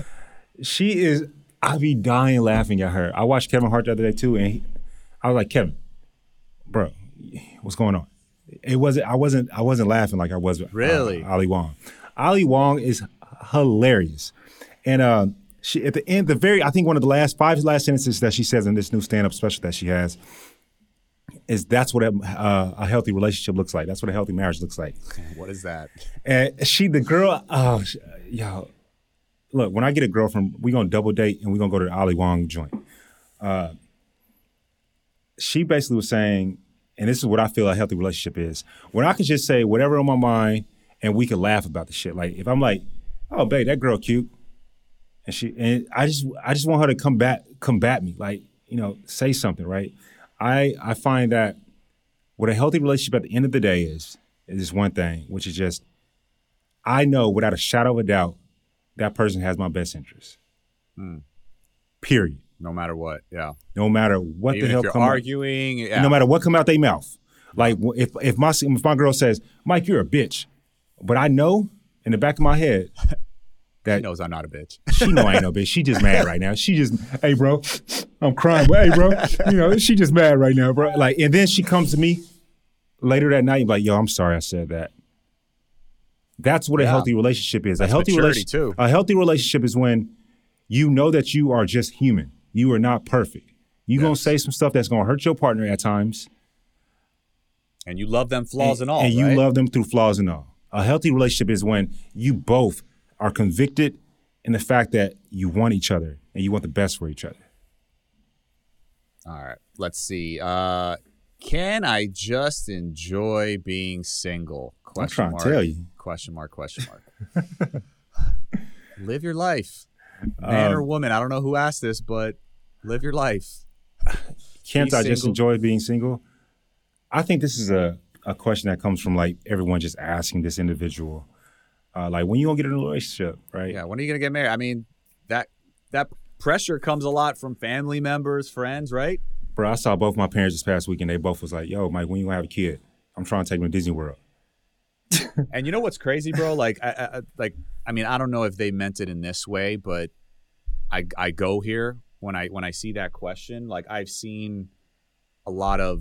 I be dying laughing at her. I watched Kevin Hart the other day too, and I was like, Kevin, bro, what's going on? I wasn't laughing like I was with Ali Wong. Ali Wong is hilarious. And she, at the end, I think one of the last sentences that she says in this new stand-up special that she has is, that's what a healthy relationship looks like. That's what a healthy marriage looks like. What is that? And look, when I get a girlfriend, we gonna double date and we gonna go to the Ali Wong joint. She basically was saying, and this is what I feel a healthy relationship is, when I could just say whatever on my mind and we could laugh about the shit. Like, if I'm like, oh, babe, that girl cute. And I just want her to combat me, like, say something, right? I find that what a healthy relationship at the end of the day is one thing, which is just, I know without a shadow of a doubt that person has my best interest. Period. No matter what, yeah. No matter what Even the hell if you're come arguing, out, yeah. No matter what come out their mouth. Like, if my girl says, Mike, you're a bitch, but I know in the back of my head that she knows I'm not a bitch. She know I ain't no bitch. She just mad right now. She just, hey, bro, I'm crying. But, hey, bro, she just mad right now, bro. Like, and then she comes to me later that night and be like, yo, I'm sorry I said that. That's what a healthy relationship is. That's maturity too. A healthy relationship is when you know that you are just human. You are not perfect. You're going to say some stuff that's going to hurt your partner at times. And you love them flaws and all, and you love them through flaws and all. A healthy relationship is when you both are convicted in the fact that you want each other and you want the best for each other. All right, let's see. Can I just enjoy being single? I'm trying to tell you. Question mark. Live your life. Man or woman, I don't know who asked this, but live your life. Can't I just enjoy being single? I think this is a question that comes from like everyone just asking this individual. Like, when you gonna get in a relationship, right? Yeah, when are you gonna get married? I mean, that pressure comes a lot from family members, friends, right? Bro, I saw both my parents this past week, and they both was like, yo, Mike, when you gonna have a kid? I'm trying to take them to Disney World. And you know what's crazy, bro? Like, I mean, I don't know if they meant it in this way, but I go here when I see that question. Like, I've seen a lot of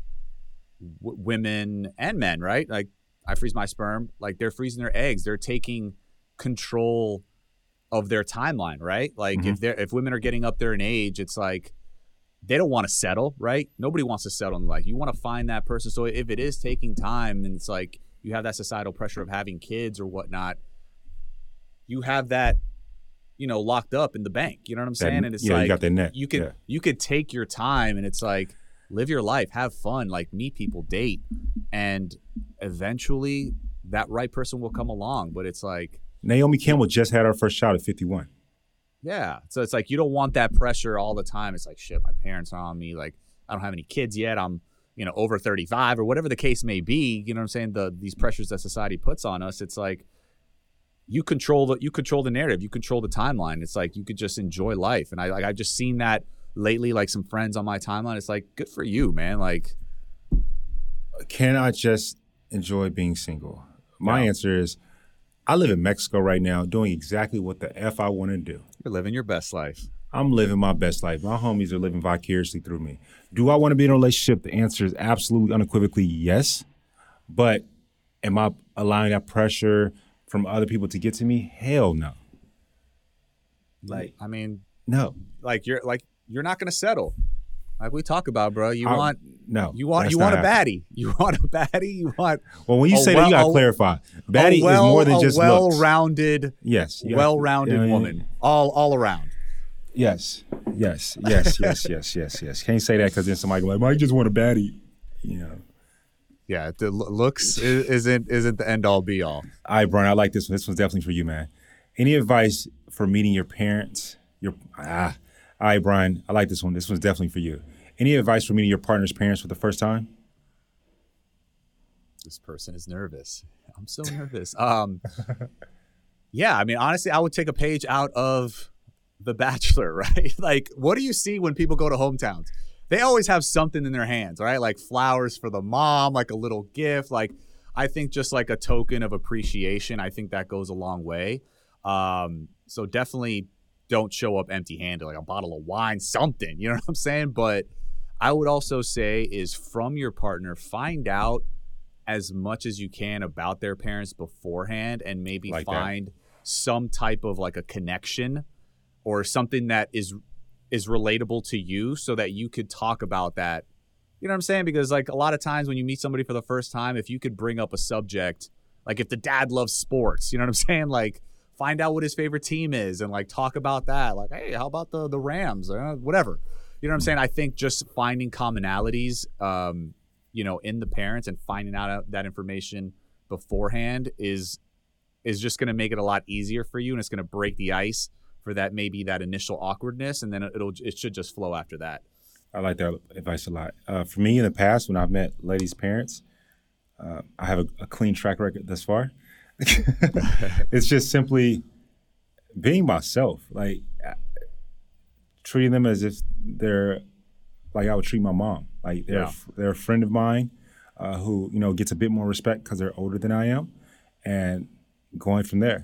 women and men, right? Like, I freeze my sperm. Like, they're freezing their eggs. They're taking control of their timeline, right? Like, if women are getting up there in age, it's like they don't want to settle, right? Nobody wants to settle in life. You want to find that person. So if it is taking time, and it's like you have that societal pressure of having kids or whatnot, you have that, locked up in the bank. You know what I'm saying? And it's like, you got that net. You could take your time, and it's like, live your life, have fun, like, meet people, date, and eventually that right person will come along. But it's like, Naomi Campbell just had her first child at 51. Yeah. So it's like, you don't want that pressure all the time. It's like, shit, my parents are on me. Like, I don't have any kids yet. I'm, over 35 or whatever the case may be. You know what I'm saying? These pressures that society puts on us. It's like, you control the narrative. You control the timeline. It's like, you could just enjoy life. And I've just seen that lately, like some friends on my timeline. It's like, good for you, man. Like, can I just enjoy being single? My answer is, I live in Mexico right now doing exactly what the F I want to do. You're living your best life. I'm living my best life. My homies are living vicariously through me. Do I want to be in a relationship? The answer is absolutely unequivocally yes. But am I allowing that pressure from other people to get to me? Hell no. Like, I mean, no. You're not going to settle. Like we talk about, bro. You want a baddie. You want a baddie. You want. Well, when you say that, you got to clarify. Baddie is more than just well-rounded. Looks. Yes. Well-rounded woman. All around. Yes. Can't say that because then somebody go like, "Mike just want a baddie," you know. Yeah, the looks isn't the end all be all. All right, Brian, I like this one. This one's definitely for you, man. Any advice for meeting your parents? All right, Brian, I like this one. This one's definitely for you. Any advice for meeting your partner's parents for the first time? This person is nervous. I'm so nervous. Yeah, I mean, honestly, I would take a page out of The Bachelor, right? Like, what do you see when people go to hometowns? They always have something in their hands, right? Like flowers for the mom, like a little gift. Like, I think just like a token of appreciation, I think that goes a long way. So definitely don't show up empty-handed, like a bottle of wine, something, you know what I'm saying? But I would also say is from your partner, find out as much as you can about their parents beforehand and maybe like find some type of like a connection or something that is relatable to you so that you could talk about that. You know what I'm saying? Because like a lot of times when you meet somebody for the first time, if you could bring up a subject, like if the dad loves sports, you know what I'm saying? Like find out what his favorite team is and like talk about that. Like, hey, how about the Rams or whatever? You know what I'm saying? I think just finding commonalities, in the parents and finding out that information beforehand is just going to make it a lot easier for you. And it's going to break the ice for that, maybe that initial awkwardness. And then it should just flow after that. I like that advice a lot. For me in the past, when I've met ladies' parents, I have a clean track record thus far. It's just simply being myself, like treating them as if they're like I would treat my mom. Like they're a friend of mine who gets a bit more respect because they're older than I am, and going from there.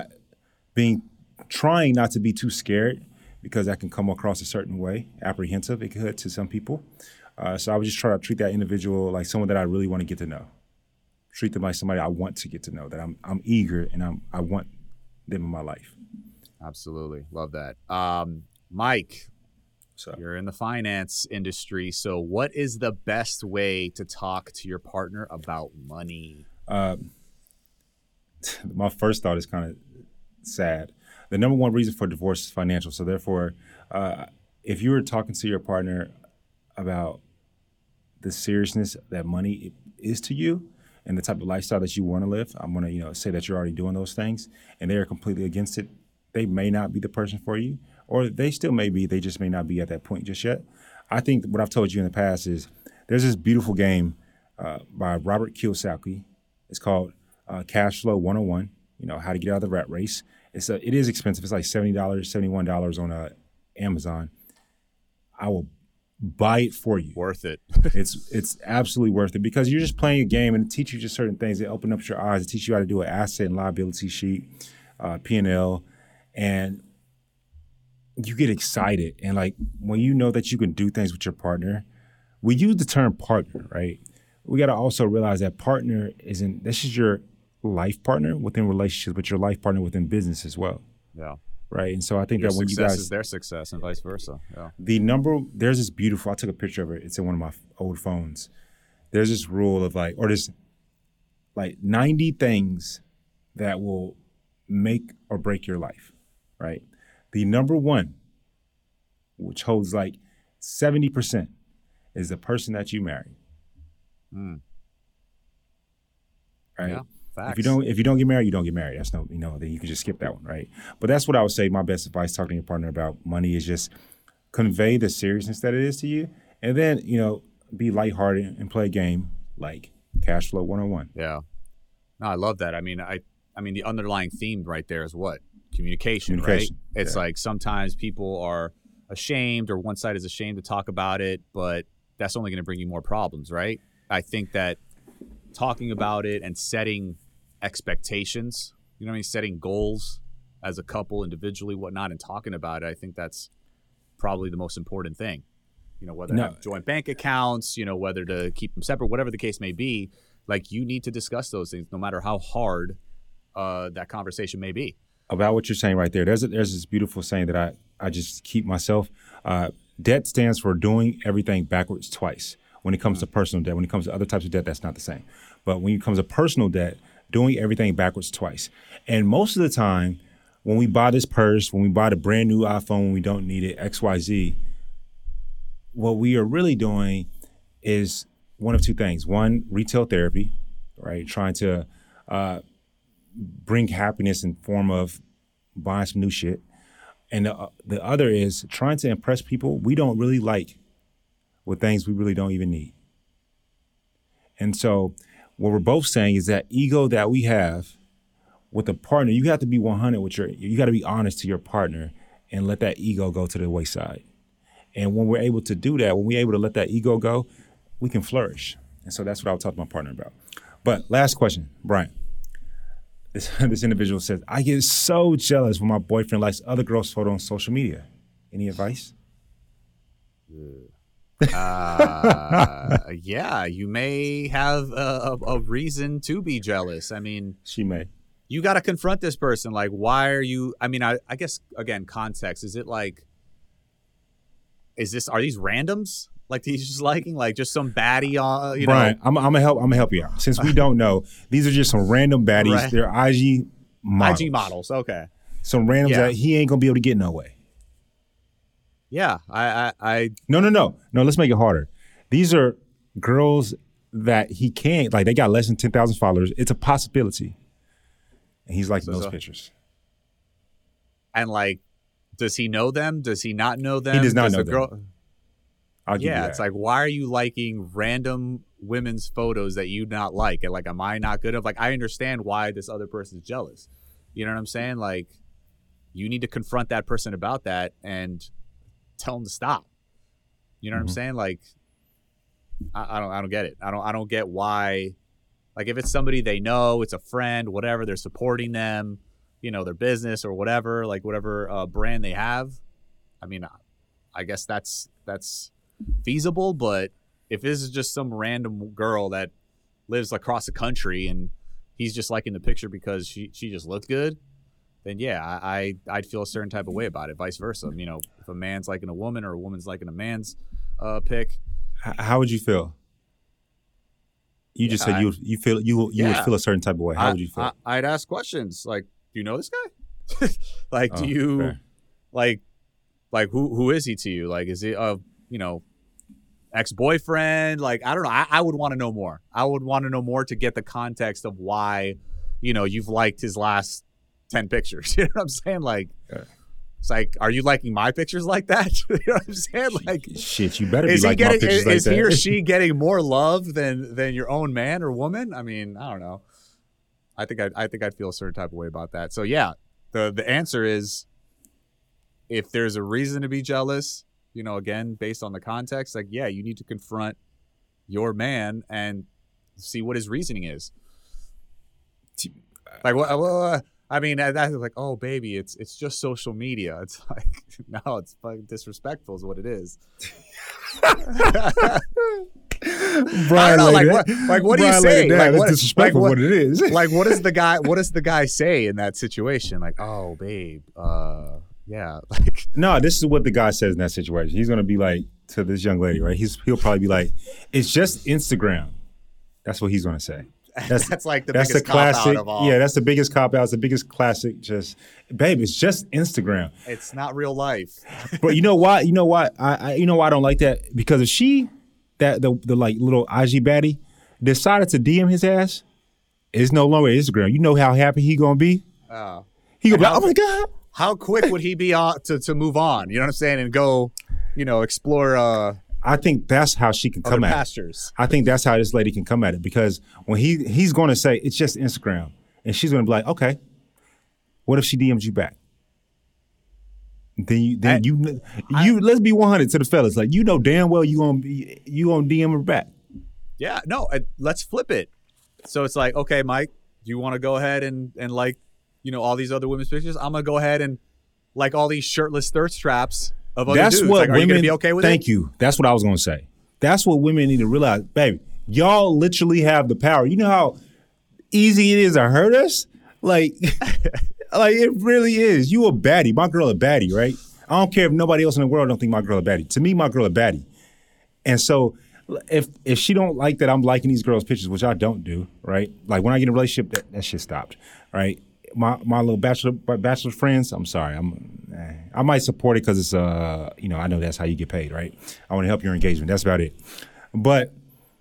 Trying not to be too scared because that can come across a certain way, apprehensive it could to some people. So I would just try to treat that individual like someone that I really want to get to know. Treat them like somebody I want to get to know, that I'm eager and I want them in my life. Absolutely. Love that. Mike, you're in the finance industry. So what is the best way to talk to your partner about money? My first thought is kind of sad. The number one reason for divorce is financial. So therefore, if you were talking to your partner about the seriousness that money is to you, and the type of lifestyle that you want to live, I'm going to, say that you're already doing those things and they are completely against it. They may not be the person for you, or they still may be. They just may not be at that point just yet. I think what I've told you in the past is there's this beautiful game by Robert Kiyosaki. It's called Cash Flow 101, how to get out of the rat race. It is expensive. It's like $70, $71 on Amazon. I will buy it for you. Worth it. It's absolutely worth it because you're just playing a game and it teaches you just certain things. It opens up your eyes. It teaches you how to do an asset and liability sheet, P&L, and you get excited. And like when you know that you can do things with your partner, we use the term partner, right? We got to also realize that partner this is your life partner within relationships, but your life partner within business as well. Yeah. Right. And so I think your that when you guys success is their success and vice versa. Yeah. There's this beautiful, I took a picture of it. It's in one of my old phones. There's this rule of there's 90 things that will make or break your life. Right. The number one, which holds 70%, is the person that you marry. Right. Yeah. Facts. If you don't get married, you don't get married. That's then you can just skip that one, right? But that's what I would say. My best advice talking to your partner about money is just convey the seriousness that it is to you, and then be lighthearted and play a game like Cash Flow 101. Yeah, no, I love that. I mean, the underlying theme right there is what? Communication. Right? It's like sometimes people are ashamed, or one side is ashamed to talk about it, but that's only going to bring you more problems, right? I think that talking about it and setting expectations. You know what I mean? Setting goals as a couple, individually, whatnot, and talking about it. I think that's probably the most important thing. You know, whether to have joint bank accounts, you know, whether to keep them separate, whatever the case may be. Like, you need to discuss those things, no matter how hard that conversation may be. About what you're saying right there, there's this beautiful saying that I just keep myself. Debt stands for doing everything backwards twice. When it comes to personal debt, when it comes to other types of debt, that's not the same. But when it comes to personal debt, doing everything backwards twice. And most of the time, when we buy this purse, when we buy the brand new iPhone, when we don't need it, XYZ, what we are really doing is one of two things. One, retail therapy, right? Trying to bring happiness in form of buying some new shit. And the other is trying to impress people we don't really like with things we really don't even need. And so what we're both saying is that ego that we have with a partner, you have to be 100 with you got to be honest to your partner and let that ego go to the wayside. And when we're able to do that, when we're able to let that ego go, we can flourish. And so that's what I would talk to my partner about. But last question, Brian. This individual says, I get so jealous when my boyfriend likes other girls' photos on social media. Any advice? Yeah, you may have a reason to be jealous. I mean, she may. You got to confront this person. Like, why are you? I mean, I guess again, context. Is it like? Are these randoms? Like he's just liking, like just some baddie on, Brian, I'm gonna help you out. Since we don't know, these are just some random baddies. Right. They're IG models. IG models, okay. Some randoms that he ain't gonna be able to get no way. Yeah, I. No. Let's make it harder. These are girls that he can't, like, they got less than 10,000 followers. It's a possibility, and he's liking those pictures. And like, does he know them? Does he not know them? He does not know them. It's like, why are you liking random women's photos that you not like? And like, am I not good enough? Like, I understand why this other person's jealous. You know what I'm saying? Like, you need to confront that person about that and tell them to stop. You know what I'm saying? Like, I don't get it. I don't get why. Like, if it's somebody they know, it's a friend, whatever, they're supporting them, you know, their business or whatever, like whatever brand they have. I mean, I guess that's feasible, but if this is just some random girl that lives across the country and he's just liking the picture because she just looked good, then yeah, I'd feel a certain type of way about it. Vice versa, you know, if a man's liking a woman or a woman's liking a man's pic. How would you feel? You just said you would feel a certain type of way. How would you feel? I'd ask questions like, do you know this guy? Like, do you fair. like who is he to you? Like, is he ex-boyfriend? Like, I don't know. I would want to know more. I would want to know more to get the context of why, you know, you've liked his last 10 pictures. You know what I'm saying? Like, it's like, are you liking my pictures like that? You know what I'm saying? Like, shit, you better be liking my pictures like that. Is he or she getting more love than your own man or woman? I mean, I don't know. I think I'd feel a certain type of way about that. So yeah, the answer is, if there's a reason to be jealous, you know, again, based on the context, like, yeah, you need to confront your man and see what his reasoning is. Like, what? I mean, that's like, oh, baby, it's just social media. It's like, no, it's fucking disrespectful is what it is. Brian, what do you say? Like, that's disrespectful. What it is? Like, what does the guy say in that situation? Like, oh, babe, yeah. Like, no, this is what the guy says in that situation. He's gonna be like to this young lady, right? He'll probably be like, "It's just Instagram." That's what he's gonna say. That's like the biggest cop out of all. Yeah, that's the biggest cop out. It's the biggest classic. Just, babe, it's just Instagram. It's not real life. But you know why? You know why? I don't like that? Because if she, the like little IG baddie, decided to DM his ass, it's no longer Instagram. You know how happy he gonna be? Oh. He gonna be like, oh my God. How quick would he be to move on? You know what I'm saying? And go, you know, explore I think that's how she can come at pastures. it. I think that's how this lady can come at it, because when he's going to say it's just Instagram, and she's going to be like, okay, what if she DMs you back? Then you let's be 100 to the fellas, like, you know damn well you gonna DM her back. Yeah, no, let's flip it. So it's like, okay, Mike, you want to go ahead and like, all these other women's pictures? I'm going to go ahead and like all these shirtless thirst traps of other That's dudes. what Like, are women, you going to be okay with it? Thank you. That's what I was going to say. That's what women need to realize. Baby, y'all literally have the power. You know how easy it is to hurt us? Like, like it really is. You a baddie. My girl a baddie, right? I don't care if nobody else in the world don't think my girl a baddie. To me, my girl a baddie. And so if she don't like that I'm liking these girls' pictures, which I don't do, right? Like when I get in a relationship, that shit stopped, right? My little bachelor friends, I'm sorry, I might support it because it's I know that's how you get paid, right? I want to help your engagement. That's about it. But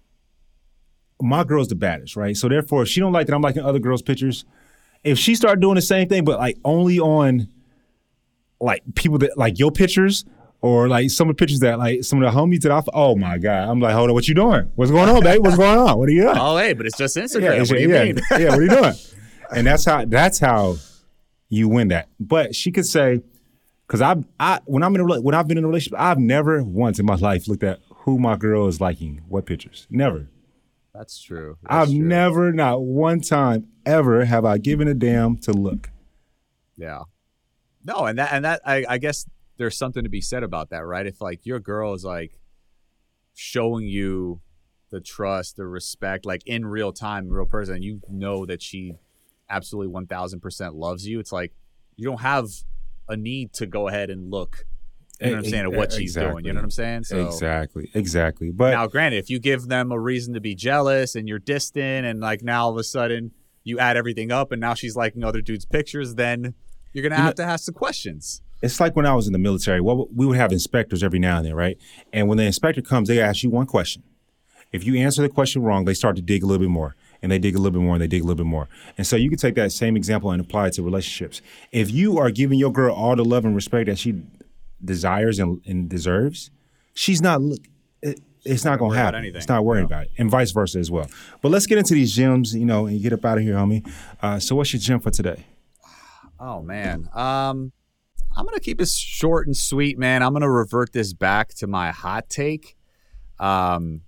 my girl's the baddest, right? So therefore, if she don't like that I'm liking other girls' pictures, if she start doing the same thing, but like only on like people that like your pictures. Or like some of the pictures that like some of the homies that oh my God, I'm like, hold on, what you doing? What's going on, babe? What's going on? What are you doing? Oh, hey, but it's just Instagram. What do you mean? Yeah, what are you doing? And that's how you win that. But she could say, because when I've been in a relationship, I've never once in my life looked at who my girl is liking, what pictures. Never. That's true. I've never, not one time ever, have I given a damn to look. Yeah. No, and that I guess there's something to be said about that, right? If like your girl is like showing you the trust, the respect, like in real time, real person, and you know that she absolutely 1000% loves you, it's like you don't have a need to go ahead and look, you know what I'm saying, at what she's doing. You know what I'm saying? So Exactly. But now, granted, if you give them a reason to be jealous and you're distant and like now all of a sudden you add everything up and now she's liking other dudes' pictures, then you're going to have to ask some questions. It's like when I was in the military. Well, we would have inspectors every now and then, right? And when the inspector comes, they ask you one question. If you answer the question wrong, they start to dig a little bit more. And they dig a little bit more, and they dig a little bit more. And so you can take that same example and apply it to relationships. If you are giving your girl all the love and respect that she desires and deserves, she's not it's not going to happen. It's not worrying about it. And vice versa as well. But let's get into these gems, and get up out of here, homie. So what's your gem for today? Oh, man. I'm going to keep it short and sweet, man. I'm going to revert this back to my hot take. Like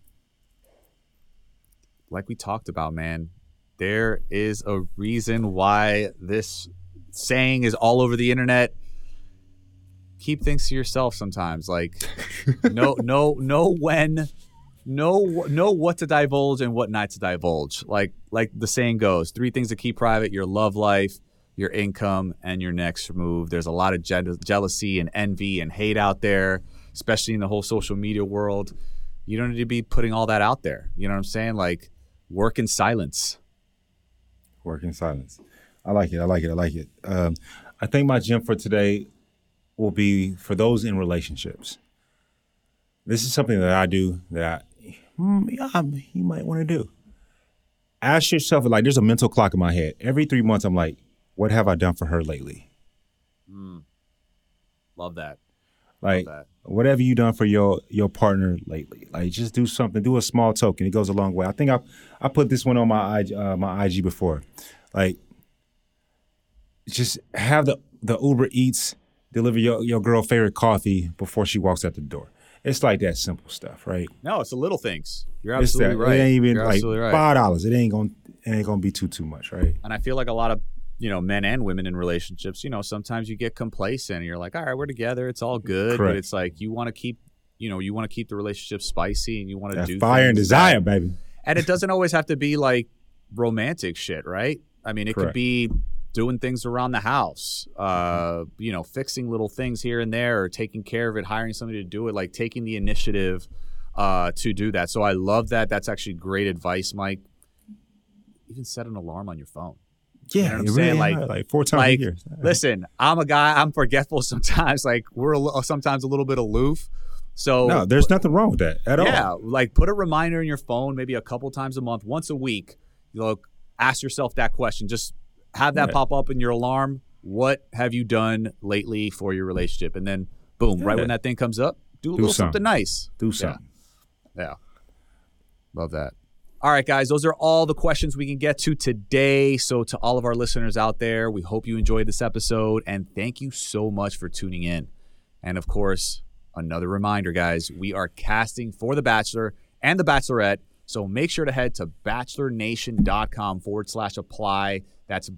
we talked about, man, there is a reason why this saying is all over the internet. Keep things to yourself sometimes. Like, know what to divulge and what not to divulge. Like the saying goes, 3 things to keep private: your love life, your income, and your next move. There's a lot of jealousy and envy and hate out there, especially in the whole social media world. You don't need to be putting all that out there. You know what I'm saying? Like, work in silence. Work in silence. I like it. I think my gem for today will be for those in relationships. This is something that I do that you might want to do. Ask yourself, like, there's a mental clock in my head. Every 3 months, I'm like, what have I done for her lately? Love that. Like, whatever you done for your partner lately, like, just do something. Do a small token. It goes a long way. I think I put this one on my IG before. Like, just have the Uber Eats deliver your girl favorite coffee before she walks out the door. It's like that simple stuff, right? No, it's the little things. You're absolutely right. It ain't even You're like right. $5. It ain't gonna be too much, right? And I feel like a lot of men and women in relationships, sometimes you get complacent and you're like, all right, we're together, it's all good. Correct. But it's like you want to keep the relationship spicy and you want to do fire and desire, baby. And it doesn't always have to be like romantic shit, right? I mean, it Correct. could be doing things around the house, fixing little things here and there, or taking care of it, hiring somebody to do it, like taking the initiative to do that. So I love that. That's actually great advice, Mike. Even set an alarm on your phone. Yeah, you know what I'm saying? Like 4 times a year. Listen, I'm a guy, I'm forgetful sometimes. Like, we're sometimes a little bit aloof. So no, there's nothing wrong with that at all. Yeah, like put a reminder in your phone maybe a couple times a month, once a week. Ask yourself that question. Just have that pop up in your alarm. What have you done lately for your relationship? And then, boom, right when that thing comes up, do a little something nice. Do something. Yeah. Love that. All right, guys, those are all the questions we can get to today. So to all of our listeners out there, we hope you enjoyed this episode, and thank you so much for tuning in. And, of course, another reminder, guys, we are casting for The Bachelor and The Bachelorette. So make sure to head to bachelornation.com/apply. That's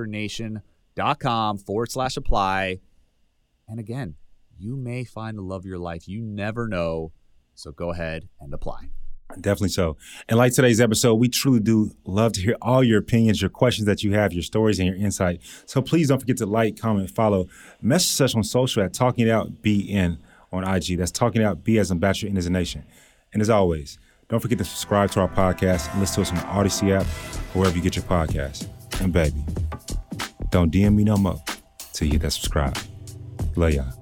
bachelornation.com/apply. And again, you may find the love of your life. You never know. So go ahead and apply. Definitely so. And like today's episode, we truly do love to hear all your opinions, your questions that you have, your stories, and your insight. So please don't forget to like, comment, follow. Message us on social at Talking It Out BN on IG. That's Talking It Out B as in Bachelor, N as in Nation. And as always, don't forget to subscribe to our podcast and listen to us on the Odyssey app or wherever you get your podcasts. And baby, don't DM me no more till you hit that subscribe. Love y'all.